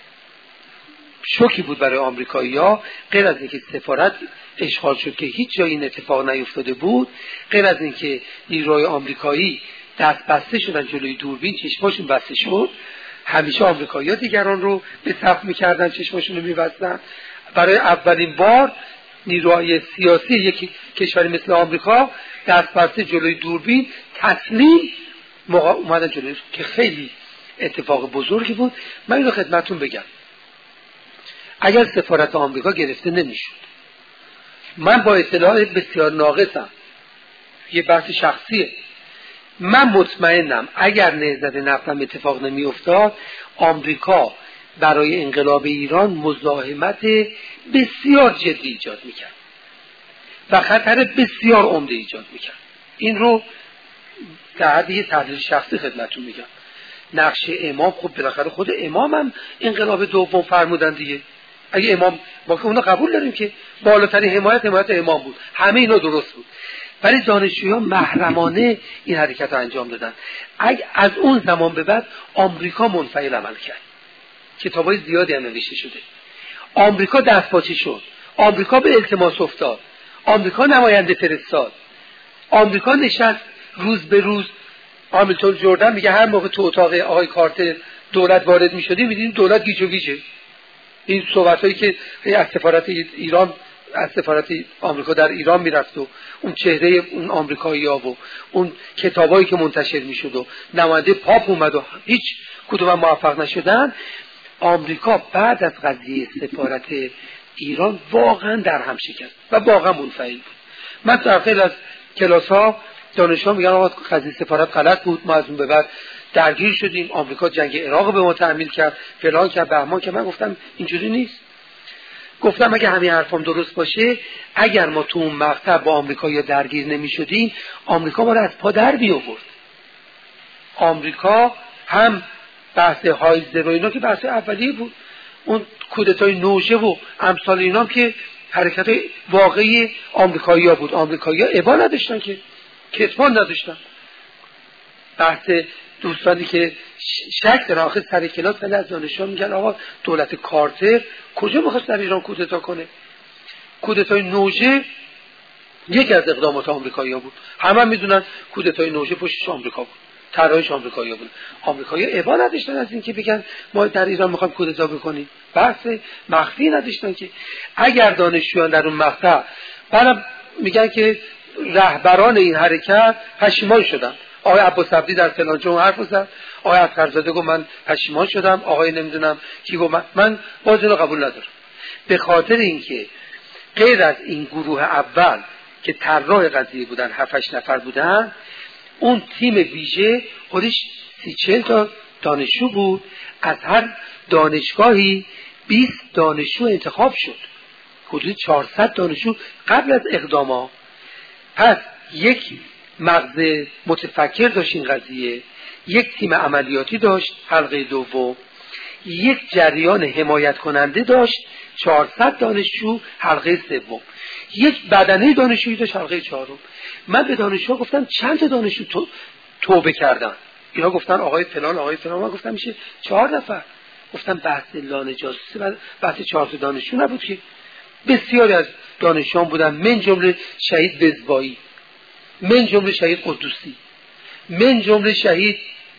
شوکی بود برای آمریکایی‌ها. غیر از اینکه سفارت اشغال شد که هیچ جای این اتفاق نیفتاده بود، غیر از اینکه نیروهای آمریکایی دست بسته شدن جلوی دوربین، چشماشون بسته شد. همیشه آمریکایی‌ها دیگران رو به صف می‌کردن، چشماشون رو می‌بستن. برای اولین بار نیروهای سیاسی یک کشوری مثل آمریکا دست بسته جلوی دوربین تسلیم اومدن جلوی، که خیلی اتفاق بزرگی بود. من اینو خدمتتون بگم، اگر سفارت آمریکا گرفته نمیشد، من با اطلاع بسیار ناقصم، یه بحث شخصیه، من مطمئنم اگر نهضت نفتم اتفاق نمی افتاد، آمریکا برای انقلاب ایران مزاحمت بسیار جدی ایجاد میکرد. و خطر بسیار عمده ایجاد میکرد. این رو در حد یه تحلیل شخصی خدمتتون میگم. نقش امام خب بالاخره خود امام هم انقلاب دوم فرمودن دیگه. اگه امام ما که اونو قبول داریم که بالاترین حمایت امام بود، همه اینا درست بود، ولی دانشجویان محرمانه این حرکت رو انجام دادن. اگه از اون زمان به بعد آمریکا منفعل عمل کرد، کتابای زیادی هم نوشته شده، آمریکا دستپاچه شد، آمریکا به التماس افتاد، آمریکا نماینده فرستاد، آمریکا نشست روز به روز. هامیلتون جردن میگه هر موقع تو اتاق آقای کارتر دولت وارد میشدیم میدیدیم دولت گیج و گیجه. این صحبتایی که از سفارت ایران، از سفارت آمریکا در ایران میرفت و اون چهره اون آمریکایی‌ها و اون کتابایی که منتشر میشد و نماینده پاپ اومد و هیچ کدوم موفق نشدن. آمریکا بعد از قضیه سفارت ایران واقعا در هم شکست و واقعا منفعل بود. من در خیلی از کلاس‌ها دانشجوها میگن آقا قضیه سفارت غلط بود، ما از اون به بعد درگیر شدیم، آمریکا جنگ عراق به ما تحمیل کرد، فلان کرد، بهمان کرد. من گفتم اینجوری نیست. گفتم اگه همین حرفم درست باشه، اگر ما تو اون مقطع با آمریکا درگیر نمی‌شدیم، آمریکا ما رو از پا در می‌آورد. آمریکا هم بحث هایزر و اینا که بحث اولیه بود، اون کودتای نوژه و امثال اینا که حرکت واقعی آمریکایی‌ها بود. آمریکایی‌ها ابا نداشتن که کتمان نداشتن. بحث دوستانی که شک در آخر سر کلاس خیلی از دانشجوها میگن آقا دولت کارتر کجا میخواست در ایران کودتا کنه؟ کودتای نوژه یکی از اقدامات آمریکایی‌ها بود. همه میدونن کودتای نوژه پشتش آمریکا بود، طرحش آمریکایی‌ها بود. آمریکایی‌ها ابا نداشتن از این که بگن ما در ایران میخوایم کودتا بکنیم. بحث مخفی نداشتن که اگر دانشجویان در اون مقطع برام میگن که رهبران این حرکت پشیمان شدن. آقای عباس عبدی در فلان جا حرف زد، آقای اصغرزاده گفت من پشیمان شدم، آقای نمیدونم کی گفت من باز اینو قبول ندارم. به خاطر اینکه غیر از این گروه اول که طراح قضیه بودن 7-8 نفر بودن، اون تیم ویژه خودش 30-40 تا دانشجو بود. از هر دانشگاهی 20 دانشجو انتخاب شد، حدود 400 دانشجو قبل از اقداما. پس یک مغز متفکر داشت این قضیه، یک تیم عملیاتی داشت حلقه دوم، یک جریان حمایت کننده داشت 400 دانشجو حلقه سوم، یک بدنه دانشجویی داشت حلقه چهارم. من به دانشجوها گفتم چند تا دانشجو توبه کردن؟ اینا گفتن آقای فلان آقای فلان. من گفتم میشه 4 نفر. گفتم بحث لانه جاسوسی بحث 4 تا دانشجو نبود که بسیاری از دانشجویان بودن، من جمله شهید بزبایی، من جمله شهید قدوسی، من جمله شهید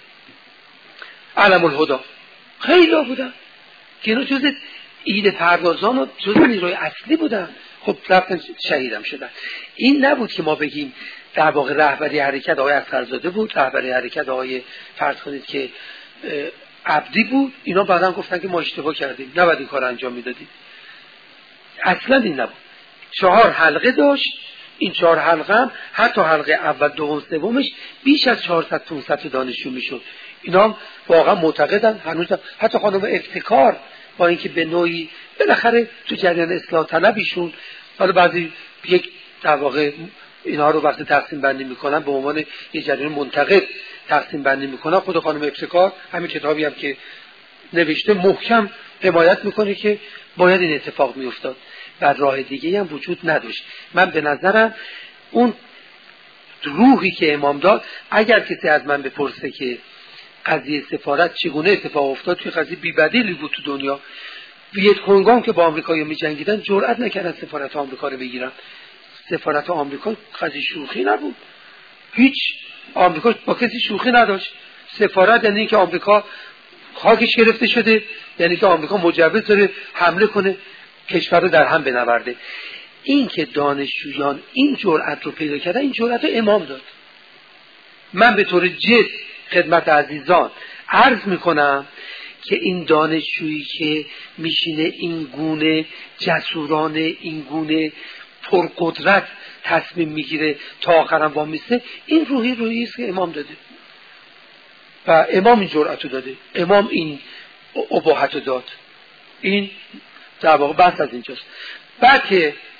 علم الهدی. خیلی بودن که اینا جز ایده پردازان و جز نیروی اصلی بودن. خب رفتن شهیدم شدن. این نبود که ما بگیم در واقع رهبری حرکت آقای اصغرزاده بود، رهبری حرکت آقای فرض کنید که عبدی بود. اینا بعداً گفتن که ما اشتباه کردیم، نباید این کار انجام میدادیم. اصلا این نبود. 4 حلقه داشت. این 4 حلقه هم حتی حلقه اول دوم سومش بیش از 400-500 دانشجو میشد. اینا واقعا معتقدن هنوز حتی خانم ابتکار با اینکه به نوعی بالاخره تو جریان اصلاح طلبیشون، حالا بعضی یک در واقع اینا رو وقتی تقسیم بندی میکنن به عنوان یه جریان منتقد تقسیم بندی میکنن، خود خانم ابتکار همین کتابی هم که نوشته محکم حمایت میکنه که باید این اتفاق میافتاد و راه دیگه هم وجود نداشت. من به نظرم اون روحی که امام داد، اگر کسی از من بپرسه که قضیه سفارت چگونه اتفاق افتاد، توی قضیه بی‌بدیلی بود تو دنیا. ویتکونگام که با آمریکا می‌جنگیدن جرئت نکردن سفارت آمریکا رو بگیرن. سفارت آمریکا قضیه شوخی نبود. هیچ آمریکا با کسی شوخی نداشت. سفارت یعنی که آمریکا خاکش گرفته شده، یعنی که آمریکا مجوز داره حمله کنه کشور رو در هم بنورده. این که دانشجویان این جرأت رو پیدا کردن، این جرأت رو امام داد. من به طور جد خدمت عزیزان عرض میکنم که این دانشجویی که میشینه این گونه جسورانه، این گونه پرقدرت تصمیم میگیره تا آخرم وامیسته، این روحی است که امام داده و امام این جرأت رو داده، امام این اباحت رو داد. این در واقع بحث از اینجاست. بعد که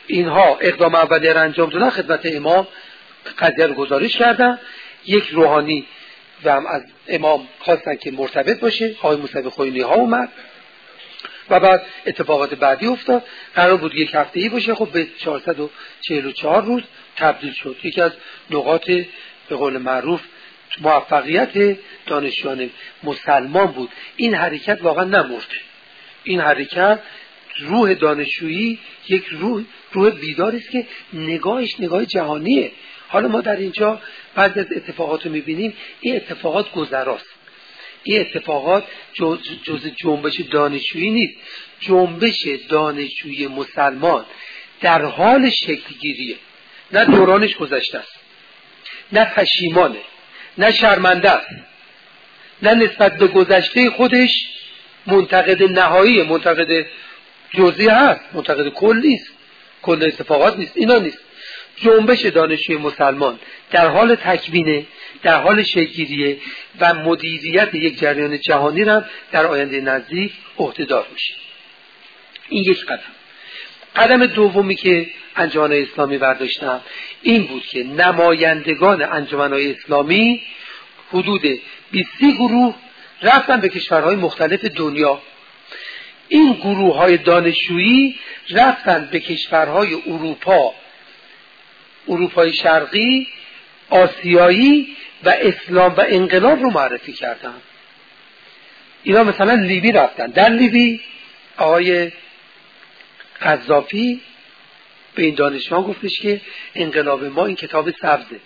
اینها اقدام اولیه را انجام دادن، خدمت امام قضیه رو گزارش کردن. یک روحانی و هم از امام خواستن که مرتبط باشه، آقای موسوی خوئینی ها اومد و بعد اتفاقات بعدی افتاد. قرار بود یک هفته‌ای باشه، خب به 444 روز تبدیل شد. یکی از نقاط به قول معروف موفقیت دانشجویان مسلمان بود. این حرکت واقعا نمرده. این حرکت روح دانشجویی یک روح بیداری است که نگاهش نگاه جهانیه. حالا ما در اینجا بعضی از اتفاقات رو میبینیم، این اتفاقات گذراست. این اتفاقات جز جنبش دانشجویی نیست. جنبش دانشجویی مسلمان در حال شکلگیریه. نه دورانش گذشته است، نه پشیمانه، نه شرمنده است، نه نسبت به گذشته خودش منتقد نهایی، منتقد جزئی هست، منتقد کلی است، کل اتفاقات نیست. اینا نیست. جنبش دانشجوی مسلمان در حال تکوینه، در حال شکل‌گیریه و مدیریت یک جریان جهانی را در آینده نزدیک عهده‌دار میشه. این یک قدم دومی که انجمن‌های اسلامی برداشتن این بود که نمایندگان انجمن‌های اسلامی حدود 20 گروه رفتن به کشورهای مختلف دنیا. این گروه‌های دانشجویی رفتن به کشورهای اروپای شرقی، آسیایی و اسلام و انقلاب رو معرفی کردن. اینا مثلا لیبی رفتن. در لیبی آقای قذافی به این دانشجویان گفتش که انقلاب ما این کتاب سبزه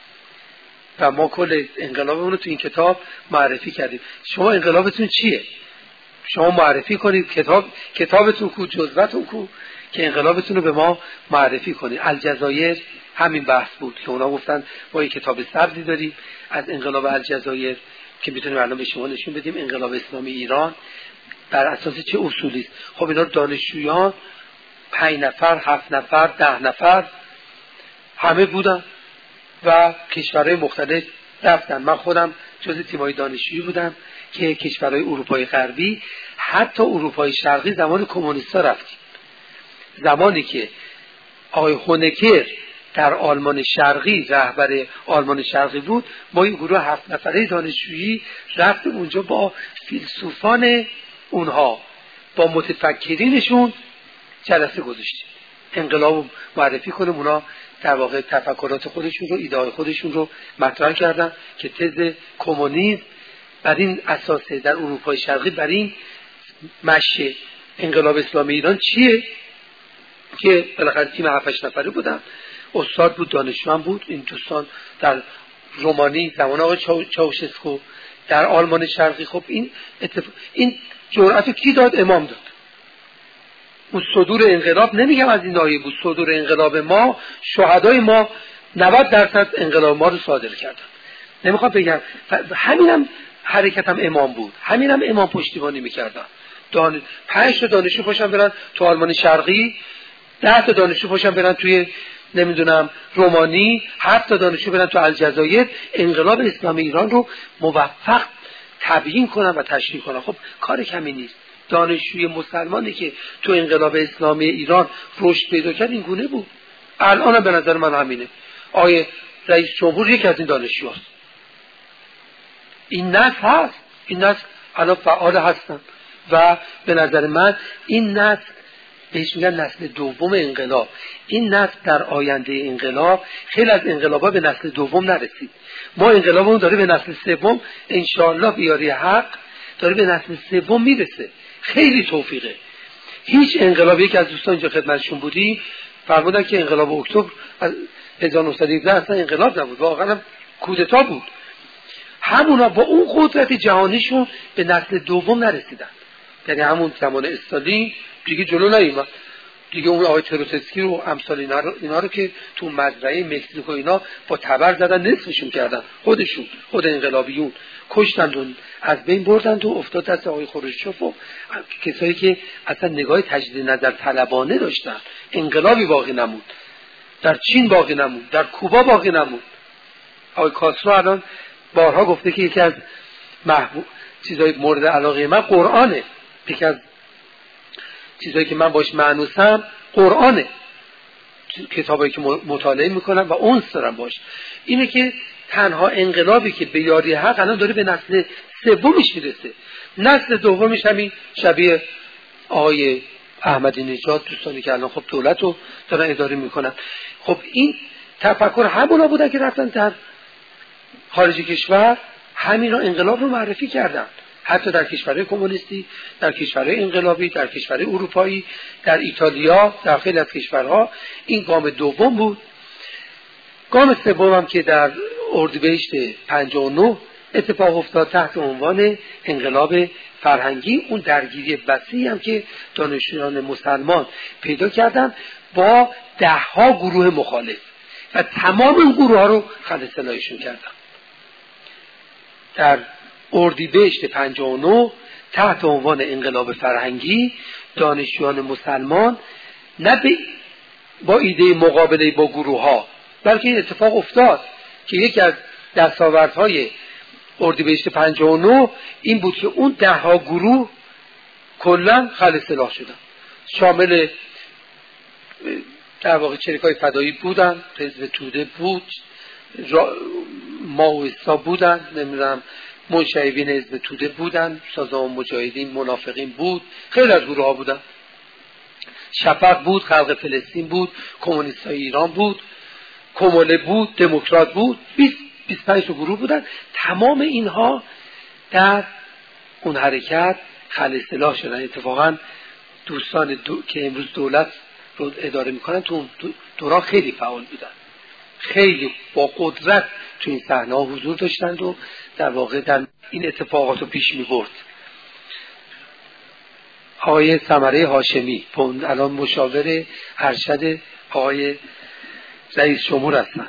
و ما کل انقلابمون رو تو این کتاب معرفی کردیم. شما انقلابتون چیه؟ شما معرفی کنید. کتابتون کو، جزوتون کو که انقلابتون رو به ما معرفی کنید. الجزایر همین بحث بود که اونا گفتن ما این کتاب سبزی داریم از انقلاب الجزایر که میتونیم الان به شما نشون بدیم انقلاب اسلامی ایران بر اساس چه اصولی است. خب اینا دانشجویان 5 نفر، 7 نفر، 10 نفر همه بودن و کشورهای مختلف رفتن. من خودم جز تیمای دانشجویی بودم که کشورهای اروپای غربی، حتی اروپای شرقی زمان کمونیستا رفتیم. زمانی که آقای هونکر در آلمان شرقی رهبر آلمان شرقی بود، ما این گروه 7 نفره دانشجویی رفتیم اونجا با فیلسوفان اونها، با متفکرینشون جلسه گذاشتیم. انقلاب معرفی کنیم. اونا در واقع تفکرات خودشون رو، ایده های خودشون رو مطرح کردن که تز کمونیسم بر این اساسه در اروپای شرقی، بر این مشه انقلاب اسلامی ایران چیه که بالاخره تیم 7-8 نفره بودن. استاد بود، دانشجو بود. این دوستان در رومانی زمان آقای چاوشسکو، در آلمان شرقی. خب این جرأت کی داد؟ امام داد. اون صدور انقلاب نمیگم از این ناحیه بود، صدور انقلاب ما، شهدای ما 90% انقلاب ما رو صادر کردن. نمیخوام بگم همینم حرکتم امام بود، همینم امام پشتیبانی میکردن. 5 تا دانشجو پاشن برن تو آلمان شرقی، 10 تا دانشجو پاشن برن توی نمیدونم رومانی، 7 تا دانشجو برن تو الجزایر، انقلاب اسلامی ایران رو موفق تبیین کنن و تشریح کنن. خب کار کمی نیست. دانشجوی مسلمانی که تو انقلاب اسلامی ایران رشد پیدا کرد این گونه بود. الان به نظر من همینه. آقای رئیس جمهور یکی از این دانشجوهاست. این نسل هست، این نسل الان فعال هستن و به نظر من این نسل بهش میگن نسل دوم انقلاب. این نسل در آینده انقلاب، خیلی از انقلابا به نسل دوم نرسید. ما انقلابمون داره به نسل سوم ان شاء الله بیاری حق داره به نسل سوم میرسه. خیلی توفیقه. هیچ انقلاب، یک از دوستان اینجا خدمتشون بودیم فرمودن که انقلاب اکتبر 1917 اصلا انقلاب نبود، واقعا هم کودتا بود. همونا با اون قدرت جهانیشون به نسل دوم نرسیدن. یعنی همون زمان استالین دیگه جلو نیومد دیگه. اون آقای تروتسکی رو امثال اینا رو که تو مزرعه مکزیکو اینا با تبر زدن، نصفشون کردن، خود انقلابیون کشتن، از بین بردن و افتاد دست آقای خروشچوف و کسایی که اصلا نگاه تجدید نظر طلبانه داشتن. انقلابی باقی نمود، در چین باقی نمود، در کوبا باقی نمود. آقای کاسترو الان بارها گفته که یکی از چیزای مورد علاقه من قرآنه. یکی از چیزایی که من باش مانوسم قرآنه. کتابایی که مطالعه میکنم و اونس دارم باش اینه که تنها انقلابی که به یاری حق الان داره به نسل سومش میرسه. نسل دومش همین شبیه آقای احمدی نژاد، دوستانی که الان خب دولت رو دارن اداره میکنن. خب این تفکر همونا بودن که رفتن در خارج کشور همینا انقلاب رو معرفی کردن، حتی در کشورهای کمونیستی، در کشورهای انقلابی، در کشورهای اروپایی، در ایتالیا، در خیلی از کشورها. این گام دوم بود. گام سوم هم که در اردیبهشت 59 اتفاق افتاد تحت عنوان انقلاب فرهنگی، اون درگیری وسیعی هم که دانشجویان مسلمان پیدا کردن با 10 گروه مخالف و تمام این گروه ها رو خلسلایشون کردن. در اردیبهشت 59 تحت عنوان انقلاب فرهنگی دانشجویان مسلمان نه با ایده مقابله با گروه ها، بلکه این اتفاق افتاد که یکی از دستاوردهای اردیبهشت 59 این بود که اون 10 گروه کلا خلسلا شدن، شامل در واقع چریکای فدایی بودن، حزب توده بود، ماویستا بودن، نمیدونم منشعبین حزب توده بودن، سازمان مجاهدین، منافقین بود، خیلی از گروه ها بودن، شفق بود، خلق فلسطین بود، کمونیست های ایران بود، کموله بود، دموکرات بود، 25 گروه بودن. تمام اینها در اون حرکت خلسلا شدن. اتفاقا دوستان که امروز دولت رو اداره میکنن تو اون دوران خیلی فعال بودن، خیلی با قدرت تو این صحنه ها حضور داشتند و در واقع در این اتفاقات رو پیش می برد. آقای ثمره هاشمی الان مشاور ارشد آقای رئیس جمهور هستند.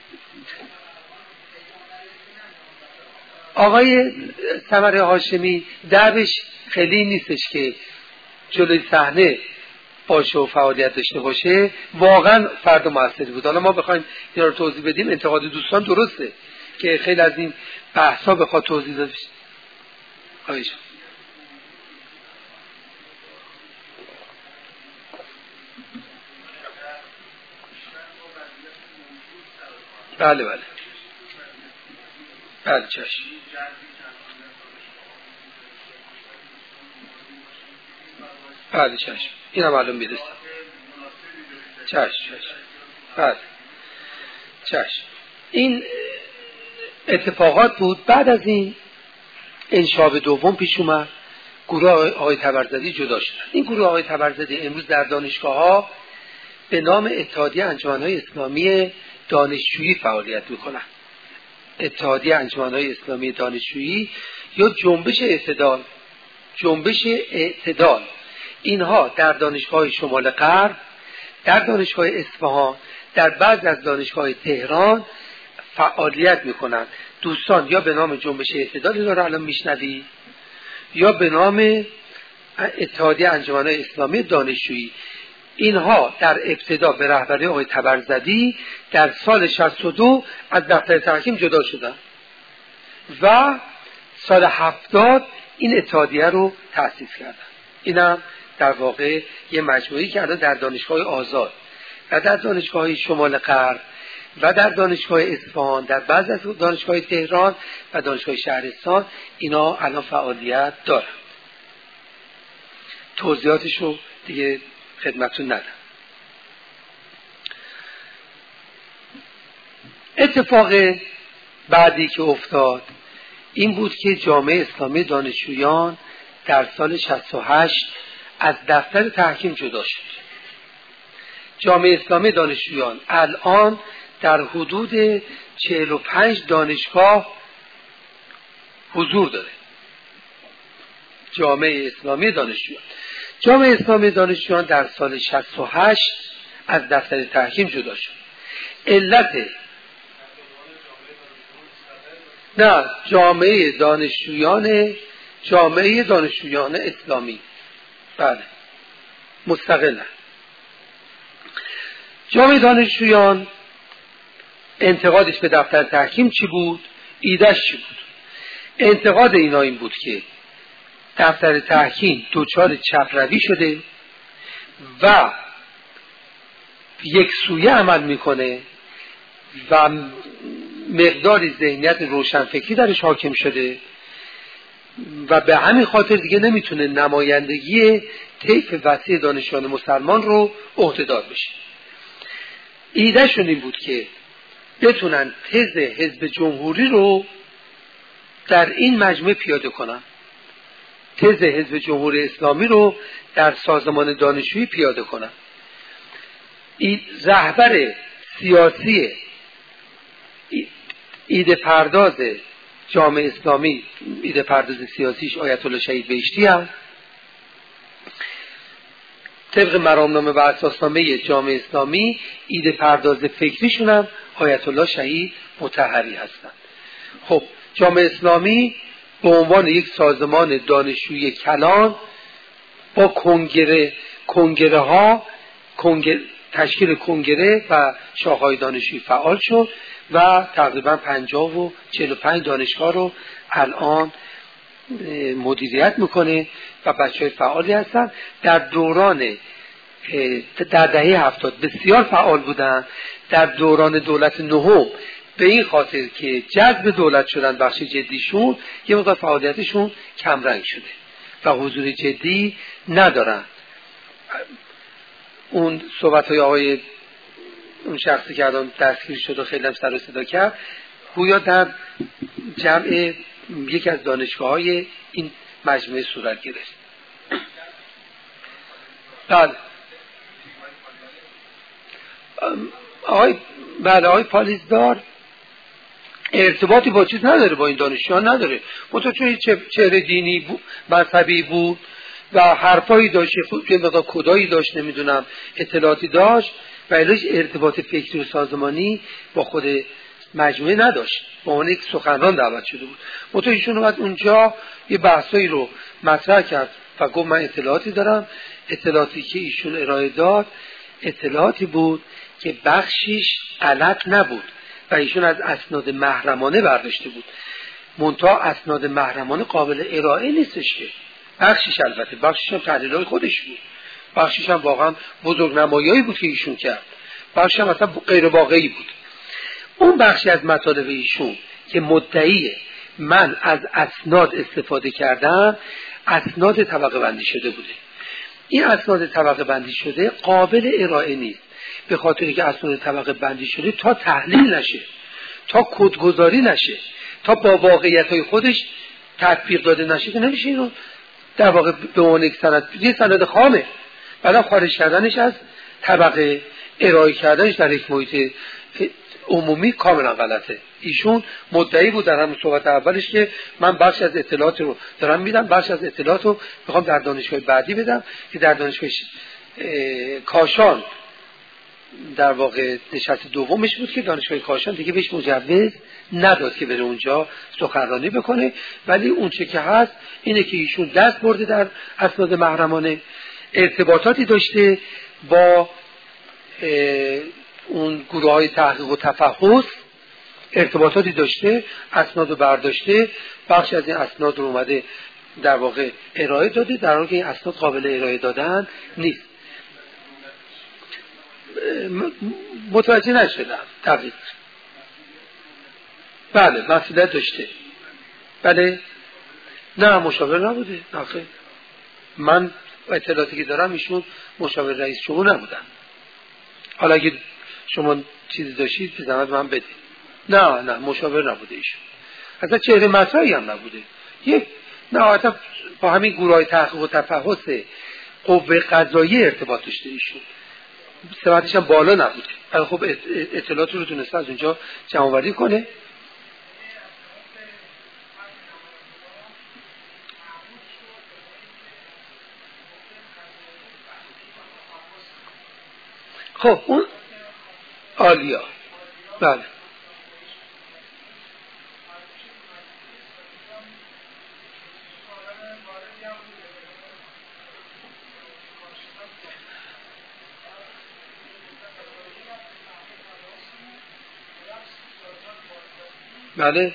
آقای ثمره هاشمی دربش خیلی نیستش که جلوی صحنه باشه و فعالیت داشته باشه، واقعا فرد موثری بود. حالا ما بخوایم اینا رو توضیح بدیم، انتقاد دوستان درسته که خیلی از این بحثا بخواد توضیح داده بشه. خواهش. بله بله بله چشم. بله چشم، این هم معلوم میرسه. چشم. بله چشم. این اتفاقات بود. بعد از این انشاب دوم پیش اومد، گروه آقای طبرزدی جدا شدن. این گروه آقای طبرزدی امروز در دانشگاه ها به نام اتحادیه انجمن‌های اسلامی دانشجویی فعالیت میکنن. اتحادیه انجمن‌های اسلامی دانشجویی یا جنبش اعتدال، اینها در دانشگاه شمال غرب، در دانشگاه اصفهان، در بعض از دانشگاه تهران فعالیت میکنن. دوستان یا به نام جنبش اعتدال اینا رو الان میشنوی، یا به نام اتحادیه انجمن‌های اسلامی دانشجویی. اینها در ابتدا به رهبری آقای طبرزدی در سال 62 از دفتر تحکیم جدا شدن و سال 70 این اتحادیه رو تأسیس کردن. اینم در واقع یه مجموعه‌ای که الان در دانشگاه آزاد و در دانشگاه شمال غرب و در دانشگاه اصفهان، در بعض از دانشگاه تهران و دانشگاه شهرستان اینا الان فعالیت دارن. توضیحاتشو دیگه خدمتتون ندارم. اتفاق بعدی که افتاد این بود که جامعه اسلامی دانشجویان در سال 68 از دفتر تحکیم جدا شد. جامعه اسلامی دانشجویان الان در حدود 45 دانشگاه حضور داره. جامعه اسلامی دانشجویان در سال 68 از دفتر تحکیم جدا شد. علت نه، جامعه دانشجویان اسلامی، بله مستقلن. جامعه دانشجویان انتقادش به دفتر تحکیم چی بود؟ ایدهش چی بود؟ انتقاد اینا این بود که دفتر تحکیم دچار چپروی شده و یک سویه عمل میکنه و مقداری ذهنیت روشنفکری درش حاکم شده و به همین خاطر دیگه نمیتونه نمایندگی طیف وسیع دانشجویان مسلمان رو عهده‌دار بشه. ایدهشون این بود که بتونن تز حزب جمهوری رو در این مجمع پیاده کنن، تز حزب جمهوری اسلامی رو در سازمان دانشجویی پیاده کنن. رهبر سیاسی ایده پرداز جامعه اسلامی، ایده پرداز سیاسیش آیت الله شهید بهشتی هم، طبق مرامنامه و اساسنامه جامعه اسلامی ایده پرداز فکریشون هم آیت الله شهید مطهری هستند. خب جامعه اسلامی به عنوان یک سازمان دانشجویی کلان با تشکیل کنگره و شاخه‌های دانشجویی فعال شد و تقریبا 50 و 45 دانشگاه رو الان مدیریت میکنه و بچه‌های فعالی هستن. در دهه 70 بسیار فعال بودن. در دوران دولت نهم به این خاطر که جذب دولت شدن بخش جدیشون یه مقدار فعالیتشون کمرنگ شده و حضور جدی ندارن. اون صحبت‌های آقای اون شخصی که الان دستگیر شد و خیلی هم سر و صدا کرد گویا در جمع یکی از دانشگاه‌های این مجموعه صورت گرفت. بله آقای پالیزدار ارتباطی با چیز نداره، با این دانشجویان نداره. منتها چون چهره دینی بود، مذهبی بود و حرفایی داشت، خود یه مقدار کدایی داشت، نمیدونم اطلاعاتی داشت و علاوه ارتباط فکری و سازمانی با خود مجموعه نداشت، با اون یک سخنران دعوت شده بود. منتها ایشون اومد اونجا یه بحثایی رو مطرح کرد و گفت من اطلاعاتی دارم. اطلاعاتی که ایشون ارائه داد اطلاعاتی بود که بخشیش غلط نبود و ایشون از اسناد محرمانه برداشته بود. منتها اسناد محرمانه قابل ارائه نیستش که بخشیش، البته بخشیش هم تحلیل‌های خودش بود، بخشیش هم واقعا بزرگنمایی‌ای بود که ایشون کرد، بخشیش هم اصلا غیر واقعی بود. اون بخشی از مطالب ایشون که مدعیه من از اسناد استفاده کردم، اسناد طبقه بندی شده بوده. این اسناد طبقه بندی شده قابل ارائه نیست، به خاطری که اسناد طبقه بندی شده تا تحلیل نشه، تا کدگذاری نشه، تا با واقعیت‌های خودش تطبیق داده نشه که نمیشه اینو در واقع به عنوان یک سند، یه سند خامه، بعد خارج کردنش از طبقه، ارائه کردنش در یک محیط عمومی کاملا غلطه. ایشون مدعی بود در همون صحبت اولش که من بخش از اطلاعات رو دارم میدم، بخش از اطلاعات رو میخوام در دانشگاه بعدی بدم، که در دانشگاه کاشان در واقع نشست دومش بود که دانشگاه کاشان دیگه بهش مجوز نداد که بره اونجا سخنرانی بکنه. ولی اون چه که هست اینه که ایشون دست برده در اسناد محرمانه، ارتباطاتی داشته با اون گروه‌های تحقیق و تفحص، ارتباطاتی داشته، اسناد رو برداشته، بخش از این اسناد رو اومده در واقع ارائه داده، در حالی که این اسناد قابل ارائه دادن نیست. متوجه نشدم دقیق. بله مسئولیت داشته. بله نه مشاور نبوده. نه من اطلاعاتی که دارم ایشون مشاور رئیس جمهور نبودن. حالا اگه شما چیزی داشتید به زحمت من بدید. نه مشاور نبوده ایشون، اصلا چهره مطرحی هم نبوده. یک نهایتا با همین گروه‌های تحقیق و تفحص قوه قضاییه ارتباط داشته ایشون، سمتش هم بالا نبوده. ولی خب اطلاعات رو تونسته از اونجا جمع‌آوری کنه. خب اون عالیا بله بله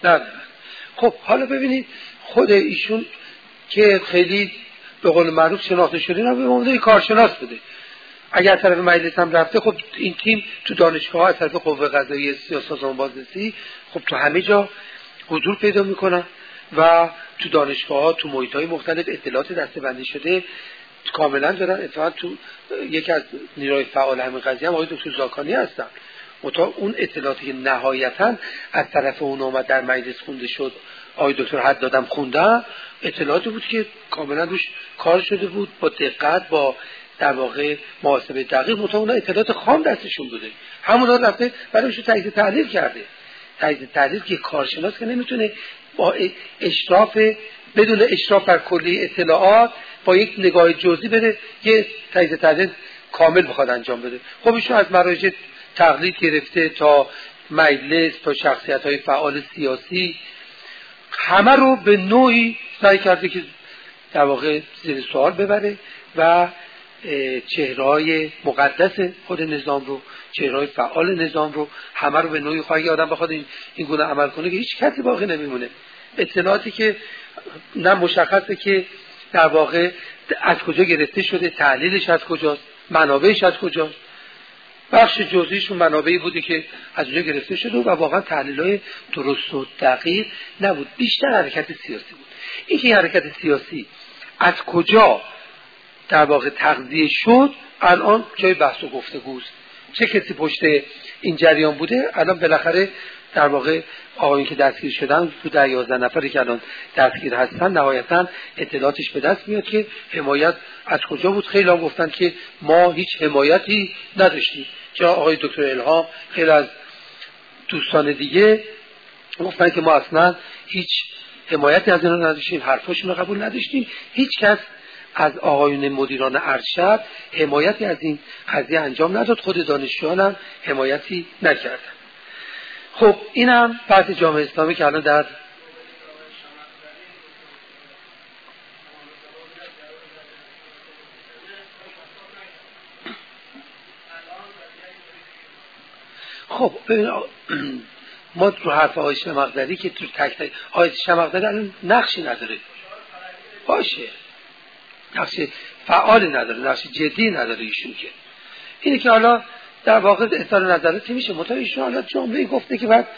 نه. خب حالا ببینید خود ایشون که خیلی به قول معروف شناخته شده نه، به عنوان کارشناس بوده. اگر طرف مجلس هم رفته، خب این تیم تو دانشگاه از طرف قوه قضاییه یا سازمان بازرسی خب تو همه جا حضور پیدا میکنن و تو دانشگاه تو محیط‌های مختلف اطلاعات دسته‌بندی شده کاملا دارن. اتفاقا تو یکی از نیروهای فعال همین قضیه هم آقای دکتر زاکانی هستن. اون اطلاعاتی که نهایتاً از طرف اون اومد در مجلس خونده شد، آقای دکتر حدادم خوندن، اطلاعاتی بود که کاملا روش کار شده بود با دقت، با در واقع محاسبه دقیق. اون اطلاعات خام دستشون بوده، همونا رفته برایش تجزیه تحلیل کرده. تجزیه تحلیل که کارشناس که نمیتونه با اشراف، بدون اشراف بر کلی اطلاعات، با یک نگاه جزئی بره یه تجزیه تحلیل کامل بخواد انجام بده. خب ایشون از مراجع تقلید گرفته تا مجلس تا شخصیت‌های فعال سیاسی، همه رو به نوعی سعی کرده که در واقع زیر سوال ببره و چهره‌های مقدس خود نظام رو، چهره‌های فعال نظام رو، همه رو به نوعی خواهی آدم بخواد این گونه عمل کنه که هیچ کسی باقی نمیمونه. اطلاعاتی که نه مشخصه که در واقع از کجا گرفته شده، تحلیلش از کجاست، منابعش از کجاست. بخش جزئیشون منابعی بودی که از اونجا گرفته شده و واقعا تحلیل‌های درست و دقیق نبود، بیشتر حرکت سیاسی بود. این حرکت سیاسی از کجا در واقع تغذیه شد الان جای بحث و گفتگوست. چه کسی پشت این جریان بوده؟ الان بالاخره در واقع آقایون که دستگیر شدن تو 11 نفری که الان دستگیر هستن نهایتاً اطلاعاتش به دست میاد که حمایت از کجا بود. خیلی هم گفتن که ما هیچ حمایتی نداشتیم. چرا آقای دکتر الهام، خیلی از دوستان دیگه گفتن که ما اصلا هیچ حمایتی از اینا نداشتیم، حرفاشون رو قبول نداشتیم. هیچ کس از آقایون مدیران ارشد حمایتی از این قضیه انجام نداد، خود دانشجویان هم حمایتی نکردن. خب اینم بحث جامعه اسلامی که الان در خب ما رو حرف آقای شمقدری که تو تک تک آقای شمقدری الان نقشی نداره، باشه نقش فعالی نداره، نقش جدی نداره ایشون. که اینه که حالا در واقع اظهار نظراتی میشه مطابق ایشون. حالا جمله گفته که بعد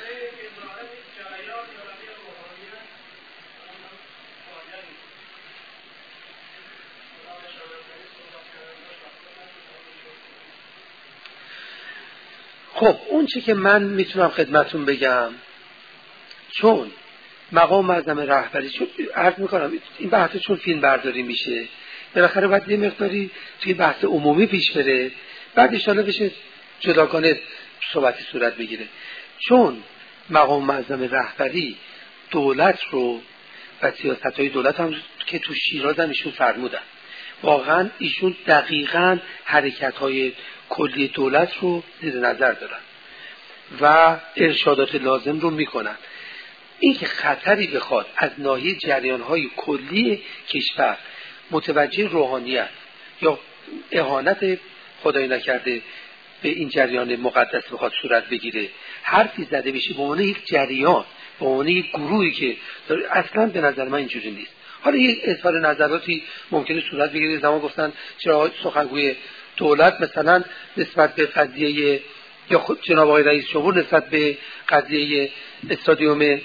خب اون چی که من میتونم خدمتون بگم، چون مقام معظم رهبری، چون عرض میکنم این بحث چون فیلم برداری میشه بالاخره باید یه مقداری توی بحث عمومی پیش بره، بعد ان شاءالله بشه جداگانه صحبتی صورت بگیره. چون مقام معظم رهبری دولت رو و سیاست‌های دولت هم که تو شیراز هم ایشون فرمودن، واقعا ایشون دقیقاً حرکت‌های کلی دولت رو زیر نظر دارن و ارشادات لازم رو میکنن. این که خطری بخواد از ناحیه جریان‌های کلی کشور متوجه روحانیت یا اهانت خدای نکرده به این جریان مقدس بخواد صورت بگیره، حرفی زده بشه به عنوان یک جریان، به عنوان یک گروهی که اصلا به نظر من اینجوری نیست. حالا یک اظهار نظراتی ممکنه صورت بگیره. زمان گفتن چرا سخنگوی دولت مثلا نسبت به قضیه یا خود جناب آقای رئیس جمهور نسبت به قضیه استادیوم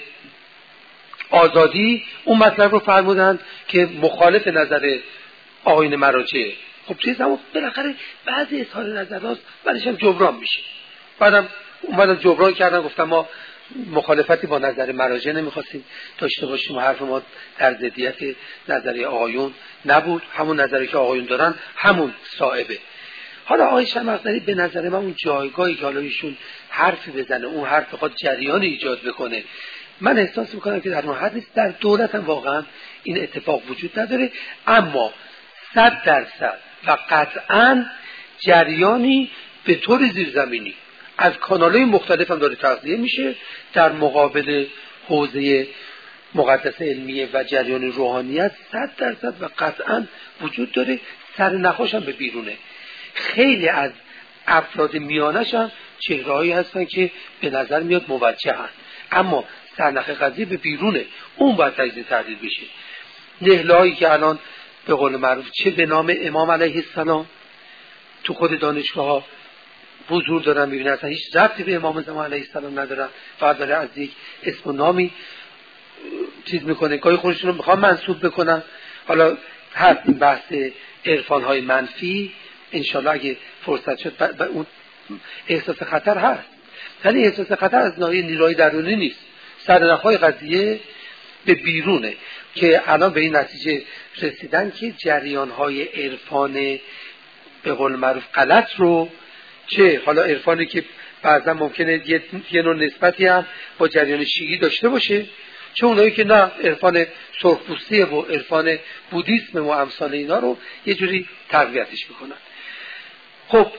آزادی اون مطلب رو فرمودن که مخالف نظر آقایون مراجع. خب چیز اما بالاخره بعضی اظهار نظرات بعدش هم جبران میشه. بعدم اومدن جبران کردن، گفتن ما مخالفتی با نظر مراجع نمیخواستیم داشته باشیم و حرف ما در ضدیت نظری آقایون نبود، همون نظری که آقایون دارن همون صائبه. حالا آقای شمقدری به نظر من اون جایگاهی که حالا ایشون حرفی بزنه، اون حرف بخواد جریان ایجاد بکنه، من احساس میکنم که در اون حد نیست. در دولت هم واقعا این اتفاق وجود نداره، اما 100% و قطعا جریانی به طور زیرزمینی از کانال‌های مختلف هم داره تغذیه میشه در مقابل حوزه مقدس علمیه و جریان روحانیت 100% و قطعا وجود داره. سرنخاش هم به بیرونه. خیلی از افراد میانش هم چهره‌هایی هستن که به نظر میاد موجهن، اما سرنخ قضیه به بیرونه، اون باید تجزیه تحلیل بشه. نهلهایی که الان به قول معروف چه به نام امام علیه السلام تو خود دانشگاه ها حضور دارن، میبینن اصلا هیچ ربطی به امام زمان علیه السلام ندارن، فقط داره از یک اسم و نامی چیز میکنه، گاهی خودشون رو میخوان منسوب بکنن. حالا هست این بحث عرفان های منفی، انشالله اگه فرصت شد اون احساس خطر هست، ولی احساس خطر از ناحیه نیروی درونی نیست، سرنخ‌های قضیه به بیرونه که الان به این نتیجه رسیدن که جریان‌های عرفان به قول معروف غلط رو، چه حالا عرفانی که بعضا ممکنه یه نوع نسبتی هم با جریان شیعی داشته باشه، چه اونایی که نه عرفان سرخپوستیه و عرفان بودیسم و امثال اینا رو یه جوری تقویتش میکنن. خب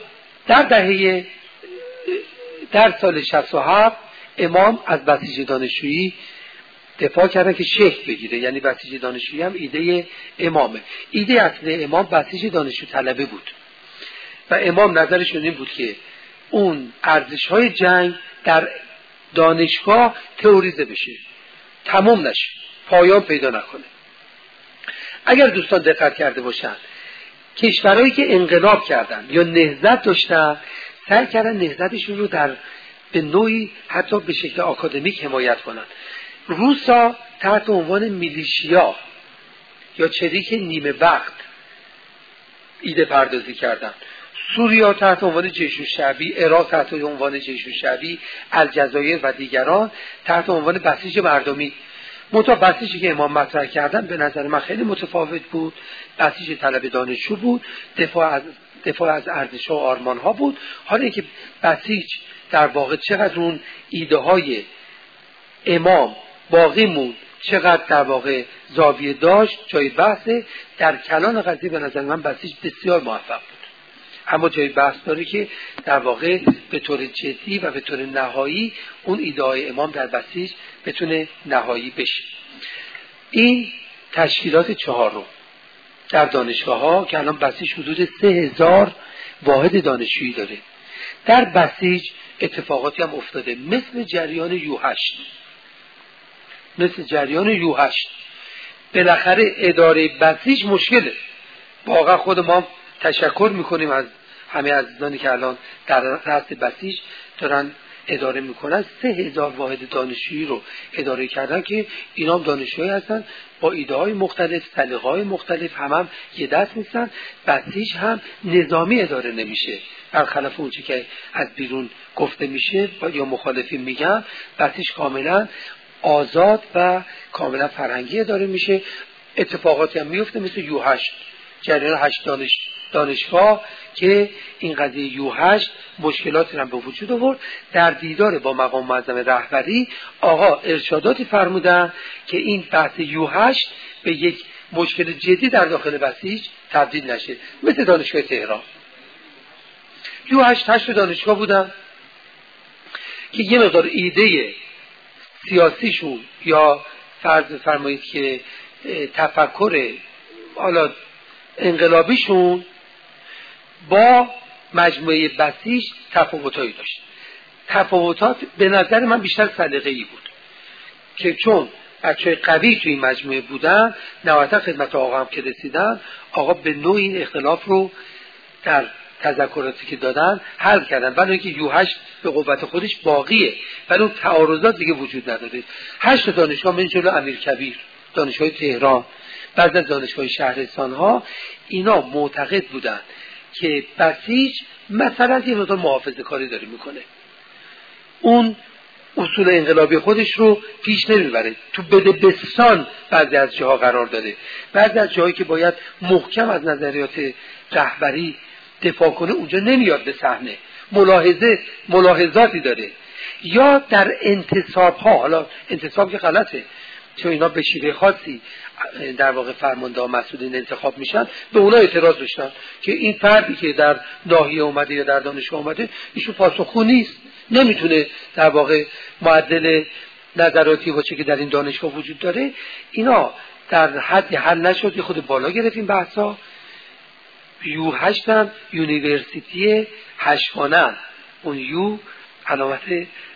در سال 67 امام از بسیج دانشجویی دفاع کردن که شیخ بگیره، یعنی بسیج دانشجویی هم ایده امامه. ایده اصلی امام بسیج دانشجو طلبه بود و امام نظرشون این بود که اون ارزش‌های جنگ در دانشگاه تئوریزه بشه، تمام نشه، پایان پیدا نکنه. اگر دوستان دقت کرده باشن، کشورهایی که انقلاب کردن یا نهضت داشتن سعی کردن نهضتشون رو به نوعی حتی به شکل آکادمیک حمایت کنن. روسا تحت عنوان میلیشیا یا چریک نیمه وقت ایده پردازی کردن، سوریا تحت عنوان جیش الشعبی، عراق تحت عنوان جیش الشعبی، الجزایر و دیگران تحت عنوان بسیج مردمی. منتها بسیجی که امام مطرح کردن به نظر من خیلی متفاوت بود، بسیج طلب دانشجو بود، دفاع از ارزش‌ها و آرمان‌ها بود. حالا اینکه بسیج در واقع چقدر اون ایده های امام باقی موند، چقدر در واقع زاویه داشت، جای بحثه. در کلان قضیه به نظر من بسیج بسیار موفق بود، اما جای بحث داره که در واقع به طور جدی و به طور نهایی اون ایده های امام در بسیج بتونه نهایی بشه. این تشکیلات 4 در دانشگاه ها که الان بسیج حدود 3000 واحد دانشجویی داره. در بسیج اتفاقاتی هم افتاده مثل جریان یو8. بالاخره اداره بسیج مشکله. واقعا خود ما تشکر میکنیم از همه عزیزانی که الان در رأس بسیج دارن اداره میکنن. 3000 واحد دانشجویی رو اداره کردن که اینا هم دانشجویی هستن با ایده های مختلف، سلیقه های مختلف، هم یه دست نیستن. بسیج هم نظامی اداره نمیشه، برخلاف اون چیزی که از بیرون گفته میشه یا مخالفین میگن. بسیج کاملا آزاد و کاملا فرهنگی اداره میشه. اتفاقاتی هم میفته مثل یو8، جریان 8 دانشگاه که این قضیه یو8 مشکلاتی هم به وجود آورد. در دیدار با مقام معظم رهبری آقا ارشاداتی فرمودن که این بحث یو8 به یک مشکل جدی در داخل بسیج تبدیل نشه. مثل دانشگاه تهران یو8 8 دانشگاه بودن که یه مقدار ایده سیاسیشون یا فرض فرمایید که تفکر حالا انقلابیشون با مجموعه بسیج تفاوتایی داشت. تفاوتات به نظر من بیشتر سلیقه‌ای بود که چون بچه‌های قوی توی این مجموعه بودن، نهایتا خدمت آقا هم که رسیدن، آقا به نوع این اختلاف رو در تذکراتی که دادن حل کردن. ولی اینکه یو8 به قوت خودش باقیه ولی اون تعارضات دیگه وجود نداره. 8 دانشگاه من جلو امیرکبیر، دانشگاه تهران، بعضی از دانشگاه شهرستان ها، اینا معتقد بودن که بسیج مثلا یه مقدار محافظه کاری داره میکنه، اون اصول انقلابی خودش رو پیش نمیبره، تو بدبستان بعضی از جاها قرار داده، بعضی از جاهایی که باید محکم از نظریات رهبری دفاع کنه اونجا نمیاد به صحنه، ملاحظاتی داره. یا در انتصاب ها، حالا انتصاب که غلطه چون اینا به شیوه خاصی در واقع فرمانده ها مسئولین انتخاب میشن، به اونا اعتراض داشتن که این فردی که در ناحیه اومده یا در دانشگاه اومده ایشون پاسخگو نیست، نمیتونه در واقع معدل نظراتی باشه که در این دانشگاه وجود داره. اینا در حدی حل نشد، خود بالا گرفتیم بحثا. یو8 هم یونیورسیتی 8 خانه، اون یو علامت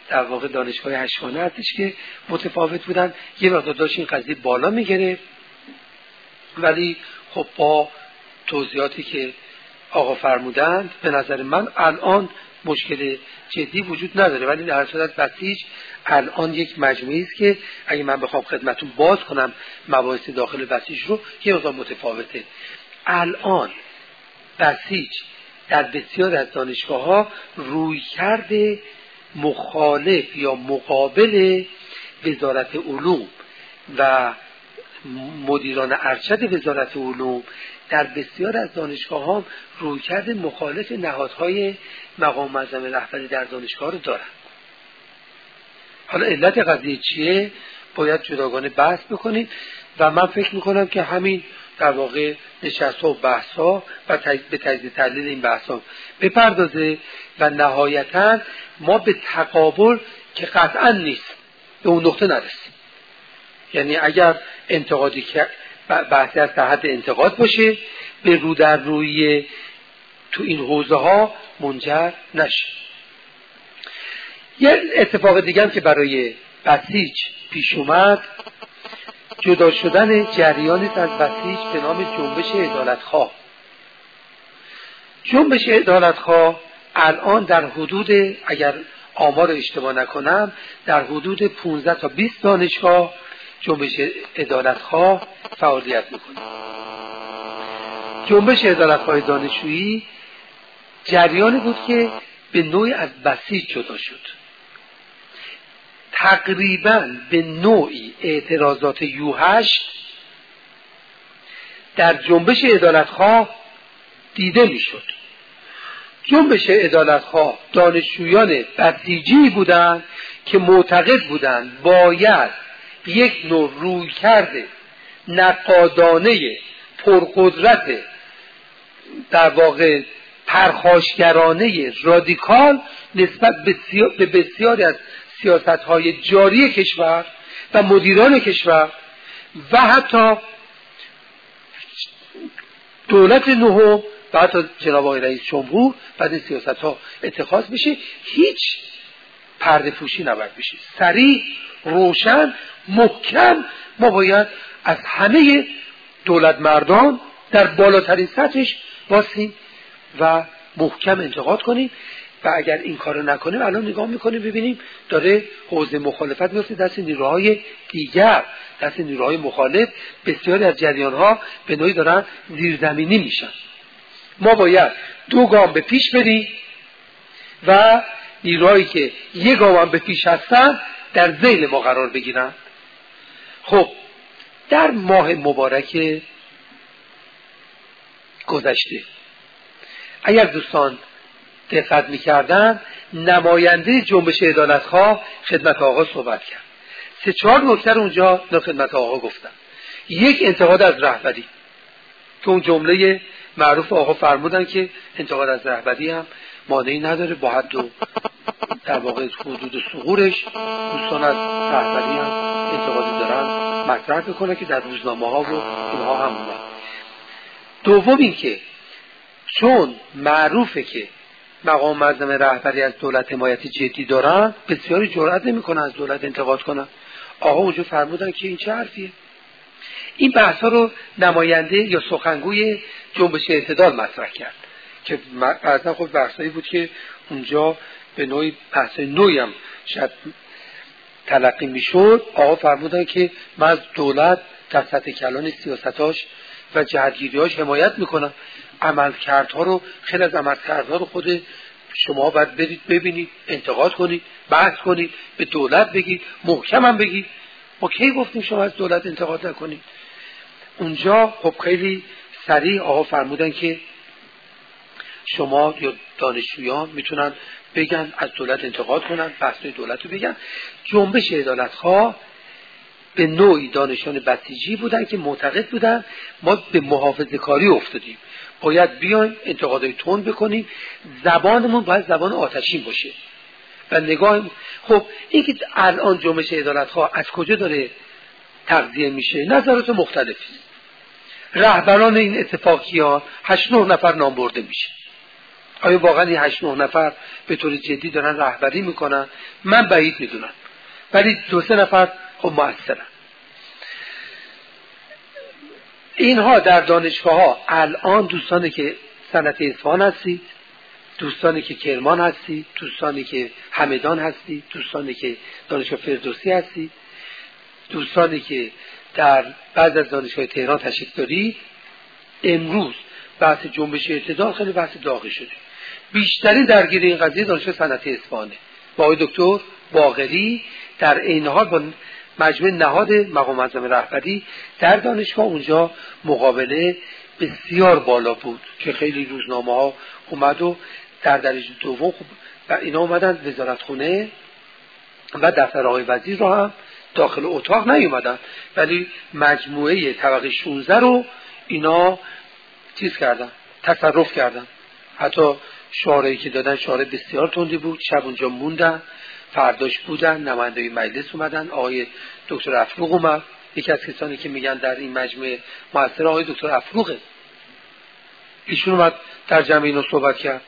در واقع دانشگاه هشتگانه هستش که متفاوت بودن. یه مقدار داشت این قضیه بالا میگیره، ولی خب با توضیحاتی که آقا فرمودند به نظر من الان مشکل جدی وجود نداره. ولی در صورت بسیج الان یک مجموعی است که اگه من بخوام خدمتتون باز کنم مباحث داخل بسیج رو یه مقدار متفاوته. الان بسیج در بسیار از دانشگاه‌ها رویکرد مخالف یا مقابل وزارت علوم و مدیران ارشد وزارت علوم در بسیار از دانشگاه‌ها رویکرد مخالف نهادهای مقام معظم رهبری در دانشگاه رو دارن. حالا علت قضیه چیه باید جداگانه بحث بکنیم و من فکر میکنم که همین در واقع نشست‌ها و بحث‌ها و به تجزیه تحلیل این بحث‌ها بپردازه و نهایتاً ما به تقابل که قطعاً نیست به اون نقطه نرسیم. یعنی اگر انتقادی که بحثی از حد انتقاد باشه به رو در روی تو این حوزه ها منجر نشه. یه اتفاق دیگه هم که برای بسیج پیش اومد جدا شدن جریانی از بسیج به نام جنبش عدالتخواه. جنبش عدالتخواه الان در حدود، اگر آمار اشتباه نکنم، در حدود 15 تا 20 دانشگاه جنبش عدالتخواه فعالیت میکنه. جنبش عدالتخواه دانشجویی جریانی بود که به نوعی از بسیج جدا شد. تقریباً به نوعی اعتراضات U8 در جنبش عدالتخواه دیده میشد. جنبش عدالتخواه دانشجویان بسیجی بودند که معتقد بودند باید یک نوع رویکرد نقادانه پرقدرت در واقع پرخاشگرانه رادیکال نسبت به بسیاری از سیاست‌های جاری کشور و مدیران کشور و حتی دولت نهم و حتی جناب آقای رئیس جمهور بعد این سیاست‌ها اتخاذ بشه، هیچ پرده پوشی نباید بشه. سریع، روشن، محکم ما باید از همه دولت مردان در بالاترین سطحش واسیم و محکم انتقاد کنیم. و اگر این کارو نکنیم الان نگاه میکنیم ببینیم داره حوزه مخالفت میفته دست نیروهای دیگر، دست نیروهای مخالف. بسیاری از جریان‌ها به نوعی دارن زیرزمینی میشن. ما باید 2 گام به پیش بریم و نیروهایی که 1 گام هم به پیش هستن در ذیل ما قرار بگیرن. خب در ماه مبارک گذشته اگر دوستان دقت می‌کردن نماینده جنبش عدالتخواه خدمت آقا صحبت کرد. 3-4 نکته رو اونجا خدمت آقا گفتن. یک، انتقاد از رهبری که اون جمله معروف آقا فرمودن که انتقاد از رهبری هم مانعی نداره با حد و در واقع حدود ثغورش دوستان از رهبری هم انتقادی دارن مطرح بکنه که در روزنامه‌ها و اینها هم اومد. دوم این که چون معروفه که مقام معظم رهبری از دولت حمایت جدی دارن بسیاری جرئت نمی‌کنن از دولت انتقاد کنن. آقا اونجا فرمودن که این چه حرفیه؟ این بحثا رو نماینده یا سخنگوی جنبش اعتدال مطرح کرد که بعضا خب بحثایی بود که اونجا به نوعی بحث نوعی هم شاید تلقی میشد. آقا فرمودن که من از دولت در سطح کلان سیاستاش و جهتگیریاش حمایت میکنم. عملکردها رو، خیلی از عملکردها رو خود شما باید برید ببینید، انتقاد کنید، بحث کنید، به دولت بگید، محکم هم بگید. ما کی گفتیم شما از دولت انتقاد نکنید؟ اونجا خب خیلی سریع آقا فرمودن که شما یا دانشجویان میتونن بگن از دولت انتقاد کنن، بحثای دولت رو بگن. جنبش عدالتخواه به نوعی دانشان بسیجی بودن که معتقد بودن ما به محافظه کاری افتادیم، باید بیایم انتقادای تند بکنیم، زبانمون باید زبان آتشین باشه و نگاه. خب این که الان جنبش عدالتخواه از کجا داره تغذیه میشه؟ نظرات مختلفی است. رهبران این اتفاقیات 8-9 نفر نام برده میشه. آیا واقعا این 8-9 نفر به طور جدی دارن رهبری میکنن؟ من بعید میدونم، ولی 2-3 نفر خب مؤثرن. اینها در دانشگاه ها الان دوستانی که صنعت اصفهان هستید، دوستانی که کرمان هستید، دوستانی که همدان هستید، دوستانی که دانشگاه فردوسی هستید، دوستانی که در بعض از دانشگاه تهران تشریف دارید، امروز بحث جنبش اعتدال خیلی بحث داغی شده. بیشترین درگیر این قضیه دانشگاه صنعت اصفهانه با آقای دکتر باقری، در عین حال با مجمع نهاد مقام معظم رهبری در دانشگاه. اونجا مقابله بسیار بالا بود که خیلی روزنامه ها اومد و در درجه دوم و اینا اومدن وزارتخونه و دفتر آقای وزیر رو هم داخل اتاق نیومدن، ولی مجموعه طبقه 16 رو اینا چیز کردن، تصرف کردن. حتی شعارهایی که دادن شعار بسیار تندی بود. شب اونجا موندن، فرداش بودن، نمایندگان مجلس اومدن، آقای دکتر افروغ اومد، یکی از کسانی که میگن در این مجمع مؤثر آقای دکتر افروغه، ایشون اومد در جمع اینا صحبت کرد.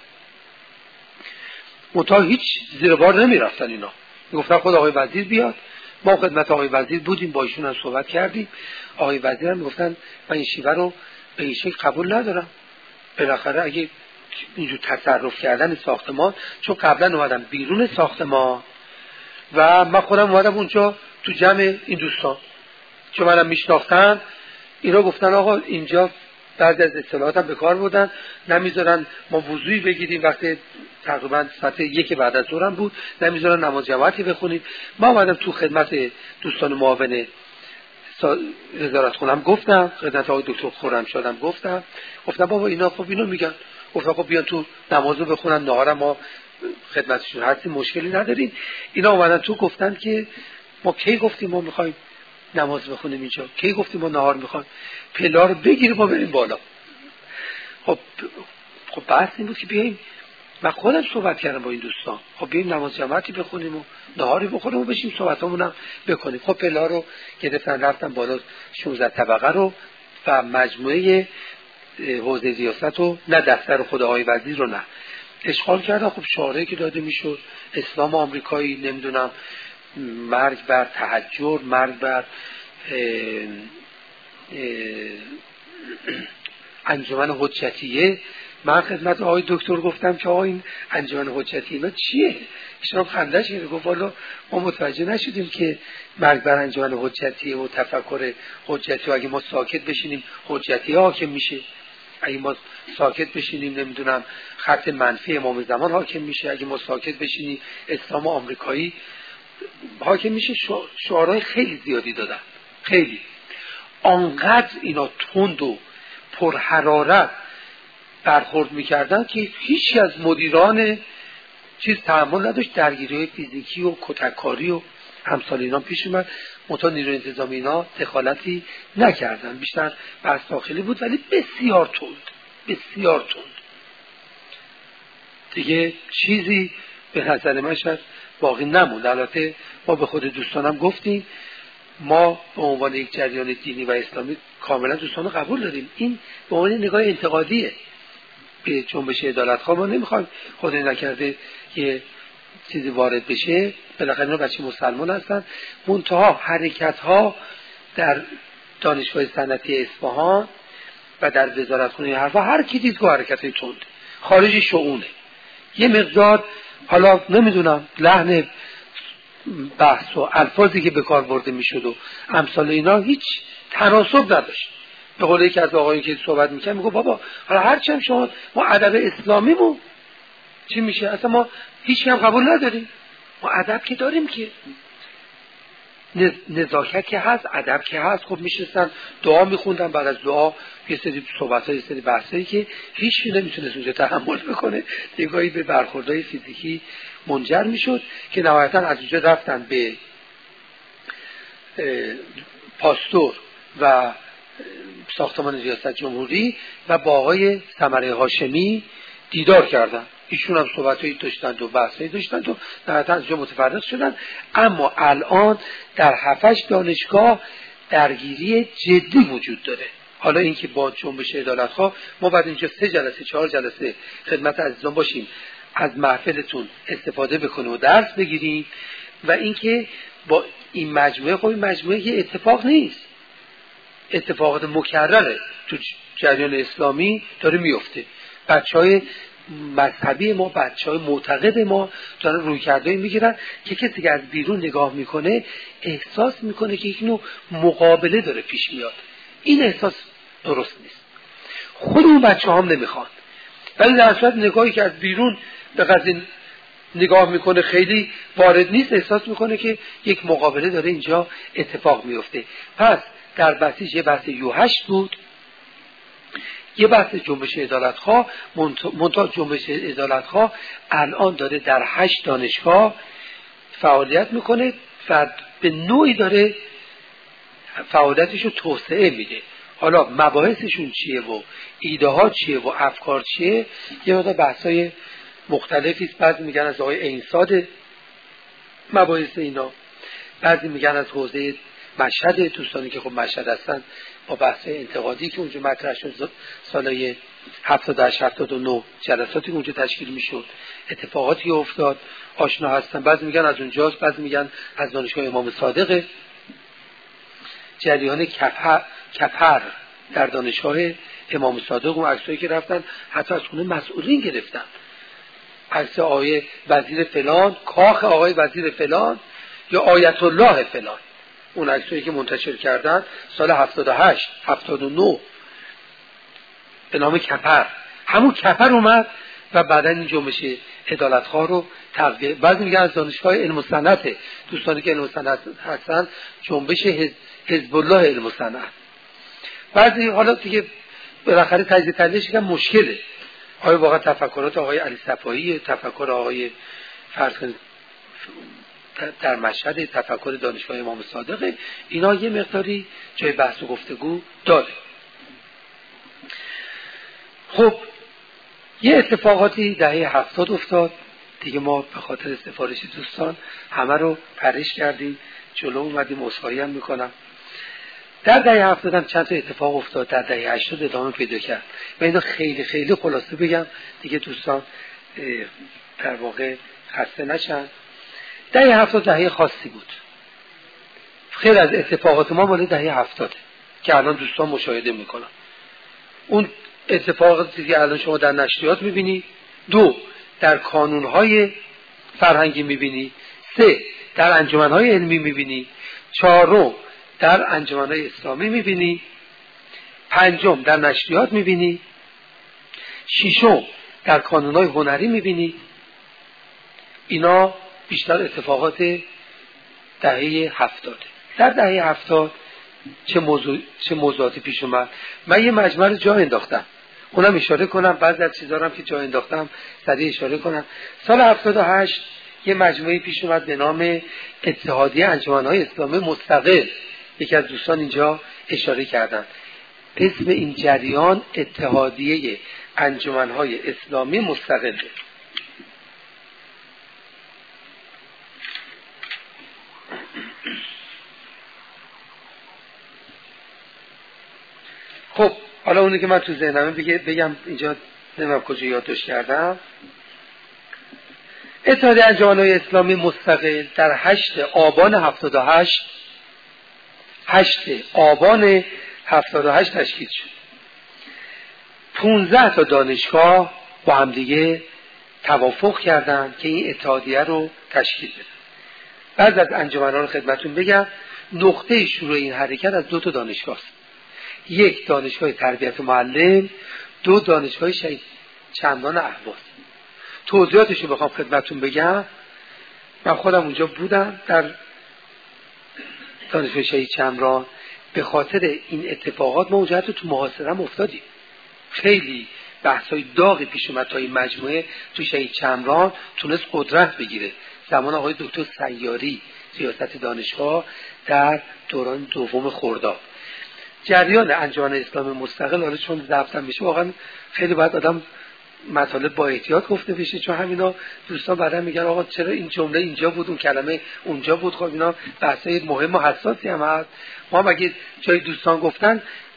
منتها هیچ زیر بار نمیرفتن، اینا میگفتن خود آقای وزیر بیاد. ما خدمت آقای وزیر بودیم، با ایشون هم صحبت کردیم. آقای وزیر هم میگفتن من این شیوه رو به این شکل قبول ندارم. بالاخره اگه اینجور تصرف کردن ساختمان، چون قبلا اومدم بیرون ساختمان و من خودم اومدم اونجا تو جمع این دوستان چون منم میشناختن، اینا گفتن آقا اینجا بعضی از اصطلاحات هم به کار بردن، نمیذارن ما وضوئی بگیریم وقتی تقریبا ساعت 1 بعد از ظهر بود، نمیذارن نماز جماعتی بخونیم. ما اومدم تو خدمت دوستان معاون وزارتخونم گفتم، خدمت آقای دکتر خرمشادم گفتم بابا اینا خب اینو میگن، گفتم خب بیان تو نمازو بخونن، نهار ما خدمتشون هستیم، مشکلی نداریم. اینا اومدن تو گفتن که ما کی گفتیم ما میخوایم نماز بخونیم اینجا، کی گفتیم ما نهار میخوایم، پلا رو بگیریم ما بریم بالا. خب بحث این بود که بیاییم، من خودم صحبت کردم با این دوستان، خب بیاییم نماز جماعتی بخونیم و نهاری بخوریم و بشیم صحبتامون هم بکنیم. خب پلا رو گرفتن رفتن بالا 16 طبقه رو و مجموعه حوزه ریاست رو، نه دفتر خود آقای وزیر رو نه، اشغال کردن. خب شعاری که داده میشد اسلام آمریکایی، نمیدونم مرگ بر تحجر، مرگ بر انجمن حجتیه. من خدمت آقای دکتر گفتم که آقا این انجمن حجتیه اینا چیه؟ ایشون خندش کرد، گفت والا ما متوجه نشدیم که مرگ بر انجمن حجتیه و تفکر حجتی، اگه ما ساکت بشینیم حجتیه حاکم میشه، اگه ما ساکت بشینیم نمیدونم خط منفی امام زمان حاکم میشه، اگه ما ساکت بشینیم اسلام آمریکایی حاکم میشه. شعارهای خیلی زیادی دادن، خیلی آنقدر اینا تند و پرحرارت برخورد میکردن که هیچ از مدیران چیز تحمل نداشت. درگیری فیزیکی و کتککاری و همسال اینا پیش اومد، منتها نیروی انتظامی اینا دخالتی نکردن، بیشتر بحث داخلی بود، ولی بسیار تند دیگه چیزی به نظر من شاید باقی نموند. البته ما به خود دوستانم گفتیم ما به عنوان یک جریان دینی و اسلامی کاملا دوستان قبول داریم، این به عنوان نگاه انتقادیه به جنبش عدالت‌خواه. ما نمیخوایم خدای نکرده یه چیزی وارد بشه، بالاخره اینا بچه مسلمان هستن. منتها حرکت‌ها در دانشگاه صنعتی اصفهان و در وزارتخونه حرفا هر کی دیدگاه حرکت‌های تند خارج شؤونه، یه مقدار حالا نمیدونم لحن بحث و الفاظی که به کار برده میشد و امثال اینا هیچ تناسب نداشت. به قول یکی از آقایون که صحبت میکنم میگه بابا حالا هرچی هم شما ما ادب اسلامیمون چی میشه، اصلا ما هیچ هم قبول نداریم، ما ادب که داریم که نزاکت که هست، ادب که هست. خب میشستن دعا میخوندن، بعد از دعا یه سری صحبت‌ها، یه سری بحثایی که هیچ نمیتونه اونجا تحمل بکنه، نگاهی به برخوردهای فیزیکی منجر میشد که نهایتا از اونجا رفتن به پاستور و ساختمان ریاست جمهوری و با آقای ثمره هاشمی دیدار کردن. ایشون هم صحبتایی داشتند و بحثایی داشتند و نهایتا از اونجا متفرق شدن. اما الان در 7 دانشگاه درگیری جدی وجود داره، حالا اینکه با جنبش عدالت‌خواه ما بعد اینجا 3 جلسه 4 جلسه خدمت عزیزان باشیم، از محفلتون استفاده بکنیم و درس بگیریم. و اینکه با این مجموعه، خب این مجموعه یه اتفاق نیست، اتفاقات مکرره تو جریان اسلامی داره میفته. بچهای مذهبی ما، بچهای معتقد ما دارن رویکردایی میگیرن که کسی که از بیرون نگاه میکنه احساس میکنه که یک نوع مقابله داره پیش میاد. این احساس درست نیست. خود اون بچه هم نمیخوان، ولی در صورت نگاهی که از بیرون به قضیه نگاه میکنه خیلی وارد نیست، احساس میکنه که یک مقابله داره اینجا اتفاق میفته. پس در بسیج یه بحث یوهشت بود، یه بحث جنبش عدالت‌خواه. منتها جنبش عدالت‌خواه الان داره در 8 دانشگاه فعالیت میکنه و به نوعی داره فعالیتش رو توسعه میده. حالا مباحثشون چیه و ایده ها چیه و افکار چیه، یه مقدار بحثای مختلفی است. بعضی میگن از آقای اینساد مباحث اینا، بعضی میگن از حوزه مشهد، دوستانی که خب مشهد هستن با بحث انتقادی که اونجا مطرح شد سالهای 78 79 جلساتی اونجا تشکیل میشد، اتفاقاتی افتاد، آشنا هستن. بعضی میگن از اونجاست، بعضی میگن از دانشگاه امام صادق. جریان کپر در دانشگاه امام صادق، اون عکسایی که رفتن حتی از خونه مسئولین گرفتن، عکس آقای وزیر فلان، کاخ آقای وزیر فلان یا آیت الله فلان، اون عکسایی که منتشر کردن سال 78 79 به نام کپر. همون کپر اومد و بعدن این جنبش عدالت‌خواه رو تقویه. بعضی میگن از دانشگاه علم و صنعت، دوستانی که علم و صنعت هستن جنبش حزب الله علم و صنعت. بعضی حالا دیگه بالاخره تجزیه تحلیلش که مشکله، آیا واقعا تفکرات آقای علی صفایی، تفکر آقای فرض در مشهد، تفکر دانشگاه امام صادق، اینا یه مقداری جای بحث و گفتگو داره. خب یه اتفاقاتی دهه 70 افتاد دیگه، ما به خاطر سفارش دوستان همه رو پرش کردیم، جلو اومدیم، عذرخواهی هم میکنم. در دهه 70 هم چند تا اتفاق افتاد، در دهه 80 ادامه پیدا کرد. و اینا خیلی خیلی خلاصه بگم دیگه دوستان در واقع خسته نشن. دهه 70 دهه خاصی بود، خیلی از اتفاقات ما مال دهه 70 که الان دوستان مشاهده میکنن. اون اتفاقاتی که الان شما در نشریات میبینی، 2 در کانونهای فرهنگی میبینی، 3 در انجمنهای علمی میبینی، 4 در انجمنهای اسلامی میبینی، 5 در نشریات میبینی، 6 در کانونهای هنری میبینی. اینا بیشتر اتفاقات دهه 70. در دهه 70 چه موضوعاتی پیش اومد؟ من یه مجموعه رو جا انداختم، اونم اشاره کنم، بعضی از چیزا هم که جا انداختم سریع اشاره کنم. سال 78 یه مجموعه پیش اومد به نام اتحادیه انجمن‌های اسلامی مستقل. یکی از دوستان اینجا اشاره کردن، اسم این جریان اتحادیه انجمن‌های اسلامی مستقل. خب حالا اونی که من تو ذهنمه بگم اینجا نمیم کجا یادداشت کردم. اتحادیه انجمن‌های اسلامی مستقل در 8 آبان 78 تشکیل شد. 15 تا دانشگاه با هم دیگه توافق کردند که این اتحادیه رو تشکیل بدن. بعض از انجمن‌ها رو خدمتتون بگم. نقطه شروع این حرکت از 2 تا دانشگاه است. 1 دانشگاه تربیت معلم، 2 دانشگاه شهید چمران اهواز. توضیحاتش رو بخوام خدمتتون بگم، من خودم اونجا بودم در دانشگاه شهید چمران. به خاطر این اتفاقات ما اونجا حتی تو محاصره هم افتادیم، خیلی بحث‌های داغی پیش اومد تا این مجموعه تو شهید چمران تونست قدرت بگیره. زمان آقای دکتر سیاری ریاست دانشگاه در دوران دوم خرداد. جریان انجمن اسلامی مستقل، حالا چون ضبطم میشه واقعا خیلی باید آدم مطالب با احتیاط گفته بشه، چون همینا دوستان بعدا میگن آقا چرا این جمله اینجا بود اون کلمه اونجا بود. خب اینا بحثای مهم و حساسی هم هست. ما هم اگه جای دوستان گفتن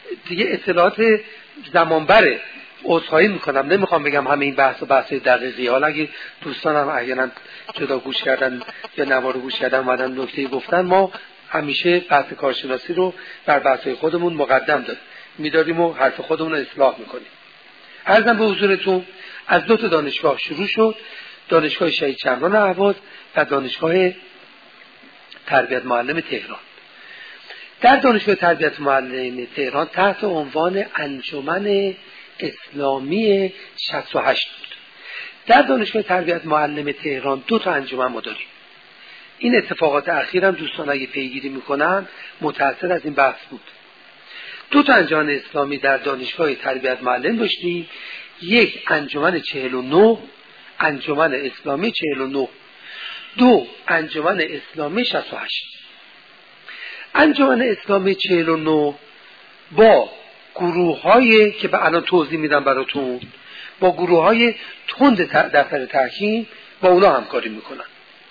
دیگه اطلاعات زمانبره. عذرخواهی میکنم، نمیخوام بگم همه این بحث دقیقی. حالا اگه دوستانم احیانا جدا گوش کردن یا نوار گوش کردن اومدن نکته‌ای گفتن، ما همیشه بحث کارشناسی رو بر بحث‌های خودمون مقدم میداریم و حرف خودمون رو اصلاح میکنیم. عرضم به حضورتون از 2 دانشگاه شروع شد، دانشگاه شهید چمران اهواز و دانشگاه تربیت معلم تهران. در دانشگاه تربیت معلم تهران تحت عنوان انجمن اسلامی 68 بود. در دانشگاه تربیت معلم تهران 2 انجمن ما داریم. این اتفاقات اخیرم دوستان اگه پیگیری میکنن متأثر از این بحث بود. 2 انجمن اسلامی در دانشگاه تربیت معلم داشتیم. یک انجمن 49، انجمن اسلامی 49، 2 انجمن اسلامی 68. انجمن اسلامی 49 با گروه‌هایی که به الان توضیح میدم براتون، با گروه‌های تند دفتر تحکیم با اونا همکاری میکنن.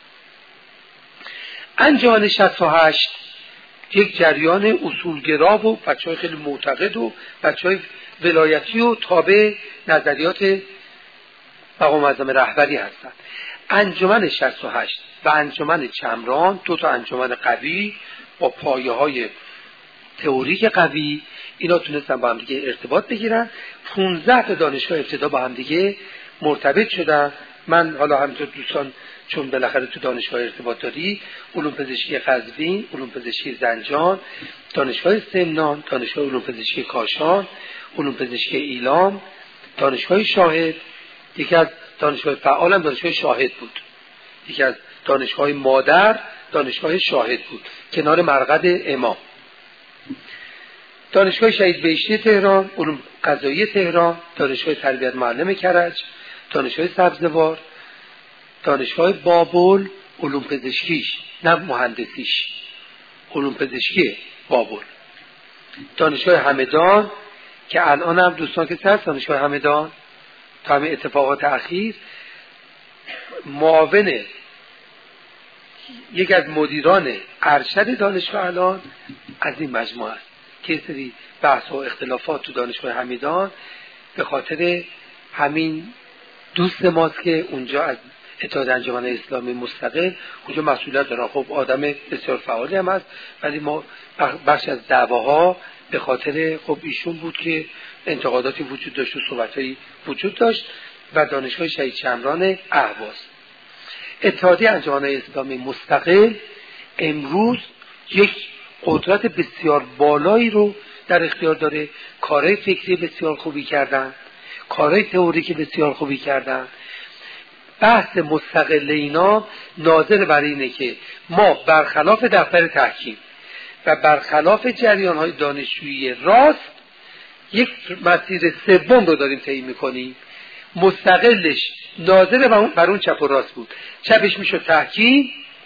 انجمن 68 یک جریان اصولگرا و بچه‌های خیلی معتقد و بچه‌های ولایتی و تابع نظریات مقام معظم رهبری هستند. انجمن 68 و انجمن چمران 2 انجمن قوی با پایه‌های تئوریک قوی، اینا تونستن با هم دیگه ارتباط بگیرن. 15 دانشگاه ابتدا با هم دیگه مرتبط شدن. من حالا همینطور دوستان چون بالاخره تو دانشگاه ارتباط داری، علوم پزشکی قزوین، علوم پزشکی زنجان، دانشگاه سمنان، دانشگاه علوم پزشکی کاشان، علوم پزشکی ایلام، دانشگاه شاهد، یکی از دانشگاه فعالم دانشگاه شاهد بود، یکی از دانشگاه مادر دانشگاه شاهد بود کنار مرقد امام، دانشگاه شهید بهشتی تهران، علوم غذایی تهران، دانشگاه تربیت معلم کرج، دانشگاه سبزوار، دانشگاه بابل علوم پزشکیش نه مهندسیش، علوم پزشکی بابل، دانشگاه همدان که الان هم دوستان که هست دانشگاه همدان تا همین اتفاقات اخیر معاون یک از مدیران ارشد دانشگاه الان از این مجموعه است که سری بحث و اختلافات تو دانشگاه همدان به خاطر همین دوست ماست که اونجا از اتحاد انجمن اسلامی مستقل اونجا مسئولیت داره. خب آدم بسیار فعالی هم هست، ولی ما بخش از دعواها به خاطر خب ایشون بود که انتقاداتی وجود داشت و صحبتایی وجود داشت. و دانشگاه شهید چمران اهواز. اتحادیه انجمن اسلامی مستقل امروز یک قدرت بسیار بالایی رو در اختیار داره، کارهای فکری بسیار خوبی کردن، کارهای تئوریکی بسیار خوبی کردن. بحث مستقل اینا ناظر بر اینه که ما برخلاف دفتر تحکیم و برخلاف جریان‌های دانشجویی راست یک مسیر سوم رو داریم طی می‌کنیم. مستقلش ناظر بر اون چپ و راست بود، چپش میشد تحکیم،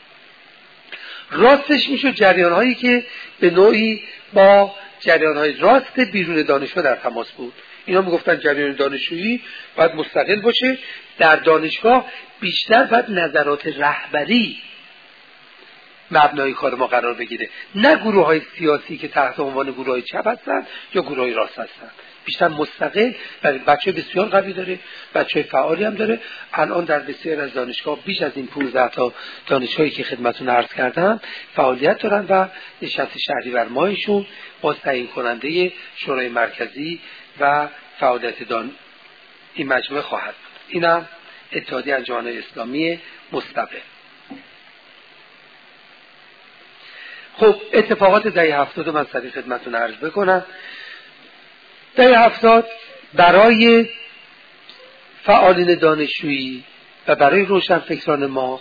راستش میشد جریان‌هایی که به نوعی با جریان‌های راست بیرون دانشگاه در تماس بود. اینا میگفتن جریان دانشجویی باید مستقل باشه، در دانشگاه بیشتر باید نظرات رهبری مبنای کار ما قرار بگیره، نه گروه‌های سیاسی که تحت عنوان گروه‌های چپ هستن یا گروه‌های راست هستن. بیشتر مستقل و بچه بسیار قوی داره، بچه فعالی هم داره. الان در بسیار از دانشگاه بیش از این 15 تا دانشگاهی که خدمتتون عرض کردم فعالیت دارن و نشست شهریور ماهشون باز تعیین کننده شورای مرکزی و فعالیت این مجموعه خواهد بود. اینم اتحادیه انجمن اسلامی مستقل. خب اتفاقات دهه 70 من سریع خدمتتون عرض بکنم. دهه 70 برای فعالین دانشجویی و برای روشنفکران ما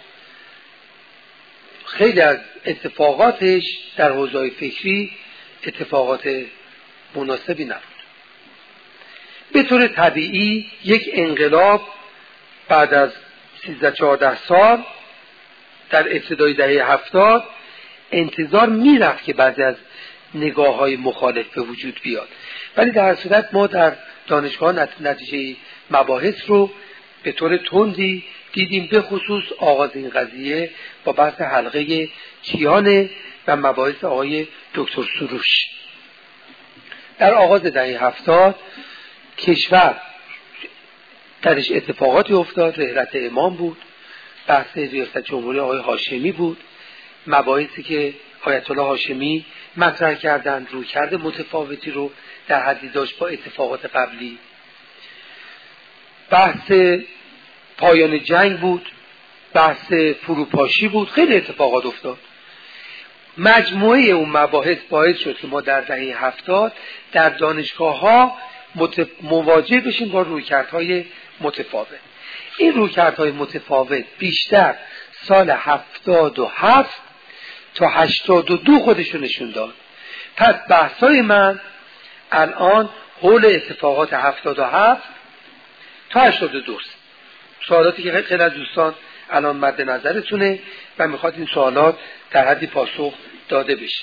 خیلی از اتفاقاتش در حوزه فکری اتفاقات مناسبی نبود. به طور طبیعی یک انقلاب بعد از 13-14 سال در ابتدای دهه 70 انتظار میرفت که بعضی از نگاه‌های مخالف به وجود بیاد، ولی در هر صورت ما در دانشگاه نتیجه مباحث رو به طور تندی دیدیم، به خصوص آغاز این قضیه با بحث حلقه کیانه و مباحث آقای دکتر سروش. در آغاز دهه 70 کشور درش اتفاقاتی افتاد. رحلت امام بود، بحث ریاست جمهوری آقای هاشمی بود، مباحثی که آیت الله هاشمی مطرح کردن رویکرد متفاوتی رو در حدی داشت با اتفاقات قبلی. بحث پایان جنگ بود، بحث فروپاشی بود، خیلی اتفاقات افتاد. مجموعه اون مباحث باعث شد که ما در دهه 70 در دانشگاه‌ها مواجه بشیم با رویکردهای متفاوت. این رویکردهای متفاوت بیشتر سال 77 تا 82 خودشون نشون داد. پس بحثای من الان حول اتفاقات 77 تا 82 است. سوالاتی که خیلی از دوستان الان مد نظرتونه و میخواد این سوالات در حدی پاسخ داده بشه.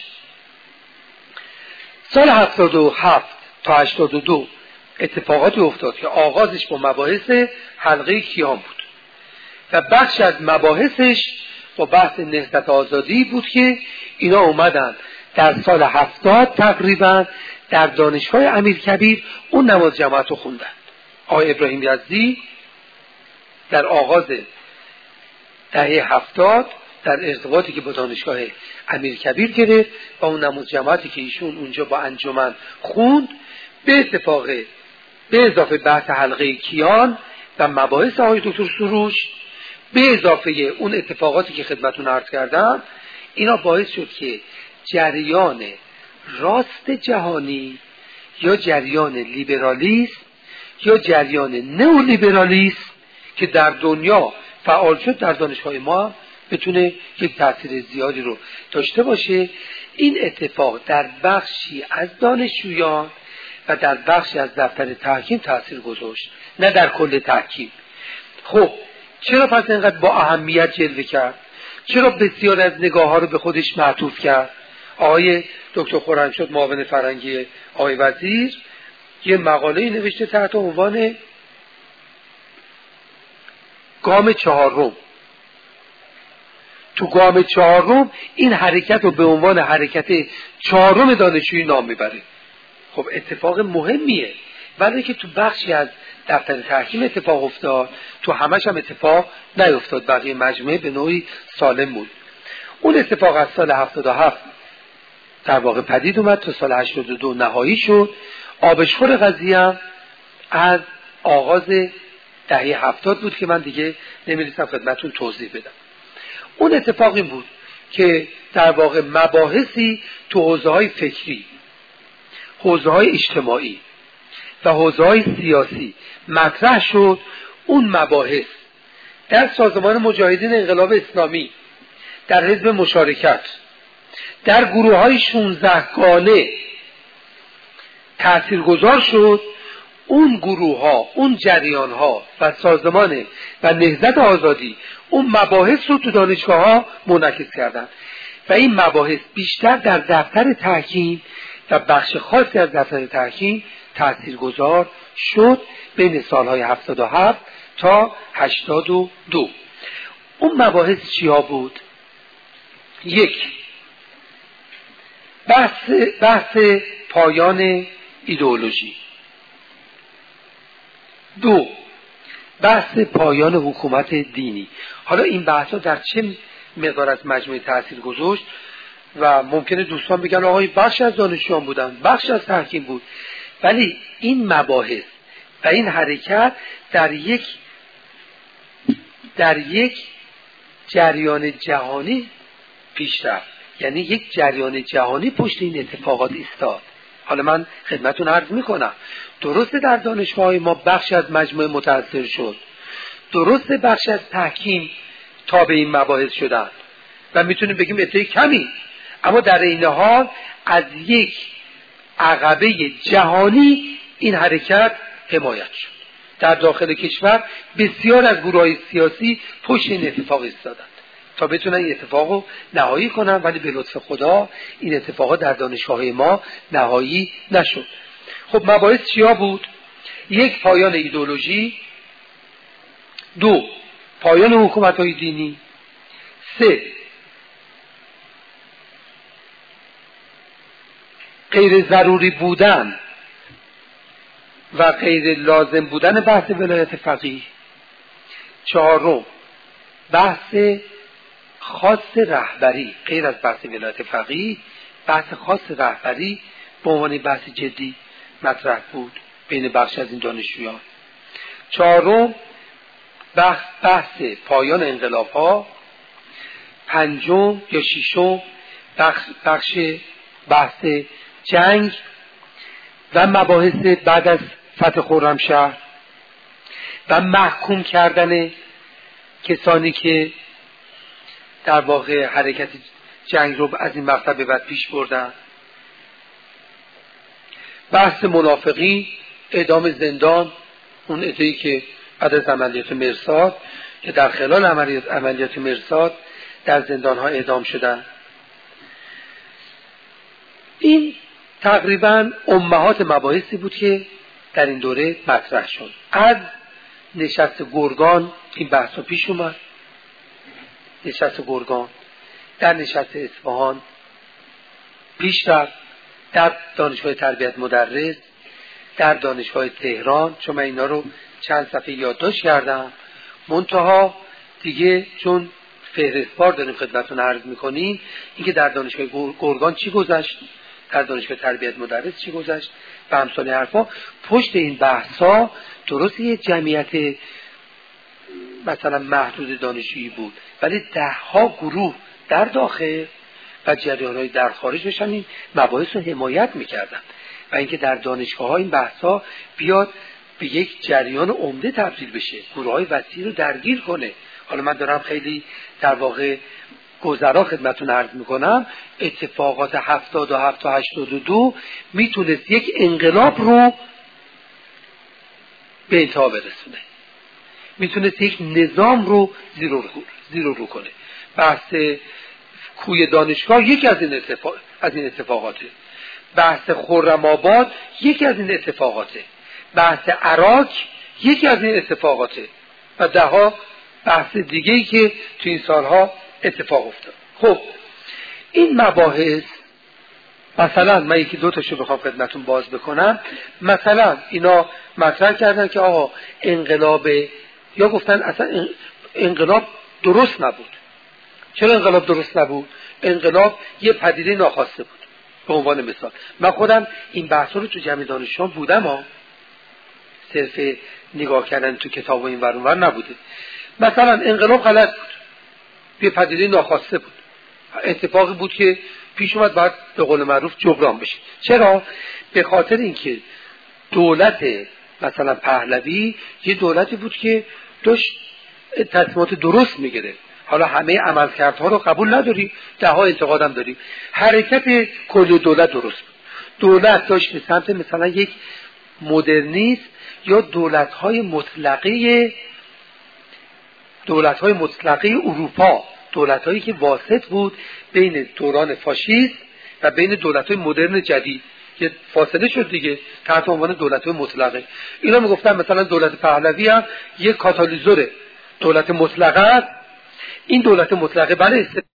سال 77 تا 82 اتفاقاتی افتاد که آغازش با مباحث حلقه کیان بود و بخش از مباحثش با بحث نهضت آزادی بود که اینا اومدن در سال 70 تقریبا در دانشگاه امیرکبیر اون نماز جماعت رو خوندن. آقای ابراهیم یزدی در آغاز دهه 70 در ارتباطی که با دانشگاه امیرکبیر گرفت و اون نماز جماعتی که ایشون اونجا با انجمن خوند، به اضافه بحث حلقه کیان و مباحث آقای دکتر سروش، به اضافه اون اتفاقاتی که خدمتتون عرض کردم، اینا باعث شد که جریان راست جهانی یا جریان لیبرالیسم یا جریان نئولیبرالیسم که در دنیا فعال شد در دانشگاه ما بتونه یک تأثیر زیادی رو داشته باشه. این اتفاق در بخشی از دانشجویان و در بخشی از دفتر تحکیم تأثیر گذاشت، نه در کل تحکیم. خب چرا پس اینقدر با اهمیت جلوه کرد؟ چرا بسیار از نگاه ها رو به خودش معطوف کرد؟ آقای دکتر خورمشد معاون فرهنگی آقای وزیر یه مقاله نوشته تحت عنوان گام چهارم. تو گام چهارم این حرکت رو به عنوان حرکت چهارم دانشجویی نام میبره. خب اتفاق مهمیه، ولی که تو بخشی از دفتر تحکیم اتفاق افتاد، تو همش هم اتفاق نیفتاد. بقیه مجموعه به نوعی سالم بود. اون اتفاق از سال 77 در واقع پدید اومد تا سال 82 نهایی شد. آبشخور قضیه هم از آغاز دهه 70 بود که من دیگه نمی‌رسم خدمتتون توضیح بدم. اون اتفاق این بود که در واقع مباحثی تو حوزه‌های فکری، حوزه‌های اجتماعی و حوزه‌های سیاسی مطرح شد. اون مباحث در سازمان مجاهدین انقلاب اسلامی، در حزب مشارکت، در گروه‌های 16 گانه تاثیرگذار شد. اون گروه‌ها، اون جریان‌ها و سازمان و نهضت آزادی اون مباحث رو تو دانشگاه‌ها منعکس کردن و این مباحث بیشتر در دفتر تحکیم و بخش خاصی از دفتر تحکیم تاثیرگذار شد بین سالهای 77 تا 82. اون مباحث چیا بود؟ یک، بحث پایان ایدئولوژی. دو، بحث پایان حکومت دینی. حالا این بحثا در چه مقدار از مجموعه تأثیر گذاشت و ممکنه دوستان بگن آقای بخش از دانشجویان بودن، بخش از تحکیم بود، ولی این مباحث و این حرکت در یک جریان جهانی پیش رفت. یعنی یک جریان جهانی پشت این اتفاقات ایستاد. حالا من خدمتون عرض میکنم درسته در دانشگاه ما بخش از مجموعه متأثر شد، درسته بخش از تحکیم تابع این مباحث شدن و میتونیم بگیم عده کمی، اما در این حال از یک عقبه جهانی این حرکت حمایت شد. در داخل کشور بسیار از گروه‌های سیاسی پشت این اتفاق ایستادند تا بتونن این اتفاقو نهایی کنن، ولی به لطف خدا این اتفاقا در دانشگاه ما نهایی نشد. خب مباحث چیا بود؟ یک، پایان ایدئولوژی. دو، پایان حکومت‌های دینی. سه، غیر ضروری بودن و غیر لازم بودن بحث ولایت فقیه. چهارم، بحث خاص رهبری، غیر از بحث ولایت فقیه بحث خاص رهبری به عنوان بحث جدی مطرح بود بین بخش از این دانشجویان. چهارم، بحث پایان انقلاب ها. پنجم یا ششم، بحث جنگ و مباحث بعد از فتح خرمشهر و محکوم کردن کسانی که در واقع حرکت جنگ رو از این مقطع به بعد پیش بردن. بحث منافقین، اعدام زندان، اون عده‌ای که بعد از عملیات مرصاد که در خلال عملیات مرصاد در زندان‌ها اعدام شدن. این تقریباً امهات مباحثی بود که در این دوره مطرح شد. از نشست گرگان این بحثا پیش اومد. نشست گرگان در نشست اصفهان پیش رفت، در دانشگاه تربیت مدرس، در دانشگاه تهران، چون من اینا رو چند صفحه یادداشت کردم، منتها دیگه چون فهرستوار داریم خدمتتون عرض میکنیم اینکه در دانشگاه گرگان چی گذشت، در دانشگاه تربیت مدرس چی گذشت و امثال حرفا. پشت این بحثا درست یه جمعیت مثلا محدود دانشجویی بود، ولی دهها گروه در داخل و جریان‌های در خارج داشتن این مباحث رو حمایت میکردن و اینکه در دانشگاه‌ها این بحثا بیاد به یک جریان عمده تبدیل بشه، گروه‌های وسیع رو درگیر کنه. حالا من دارم خیلی در واقع گذرا خدمتتون عرض میکنم. اتفاقات 77 تا 82 میتونست یک انقلاب رو به انتها برسونه، میتونست یک نظام رو زیر و رو کنه. بحث کوی دانشگاه یکی از این اتفاقاته. بحث خرم‌آباد یکی از این اتفاقاته. بحث عراق یکی از این اتفاقاته و ده‌ها بحث دیگه‌ای که تو این سالها اتفاق افتاد. خب این مباحث مثلا من یکی دو تاشو بخوام خدمتتون باز بکنم. مثلا اینا مطرح کردن که آقا انقلاب، یا گفتن اصلا انقلاب درست نبود. چرا انقلاب درست نبود؟ انقلاب یه پدیده ناخواسته بود. به عنوان مثال من خودم این بحثا رو تو جمع دانشجویان بودم صرف نگاه کردن تو کتاب و این ور اون ور نبوده. مثلا انقلاب غلط بود، یه پدیده ناخواسته بود، اتفاقی بود که پیش اومد، باید به قول معروف جبران بشه. چرا؟ به خاطر اینکه دولت مثلا پهلوی یه دولتی بود که داشت تصمیمات درست میگیره. حالا همه عملکردها رو قبول نداریم، ده‌ها انتقادم داریم. حرکت کل دولت درست بود. دولت داشت به سمت مثلا یک مدرنیسم یا دولت‌های مطلقه اروپا، دولت‌هایی که واسط بود بین دوران فاشیسم و بین دولت‌های مدرن جدید، که فاصله شد دیگه تحت عنوان دولت‌های مطلقه. اینا میگفتن مثلا دولت پهلوی هم یک کاتالیزور دولت مطلقه است. این دولت مطلقه بله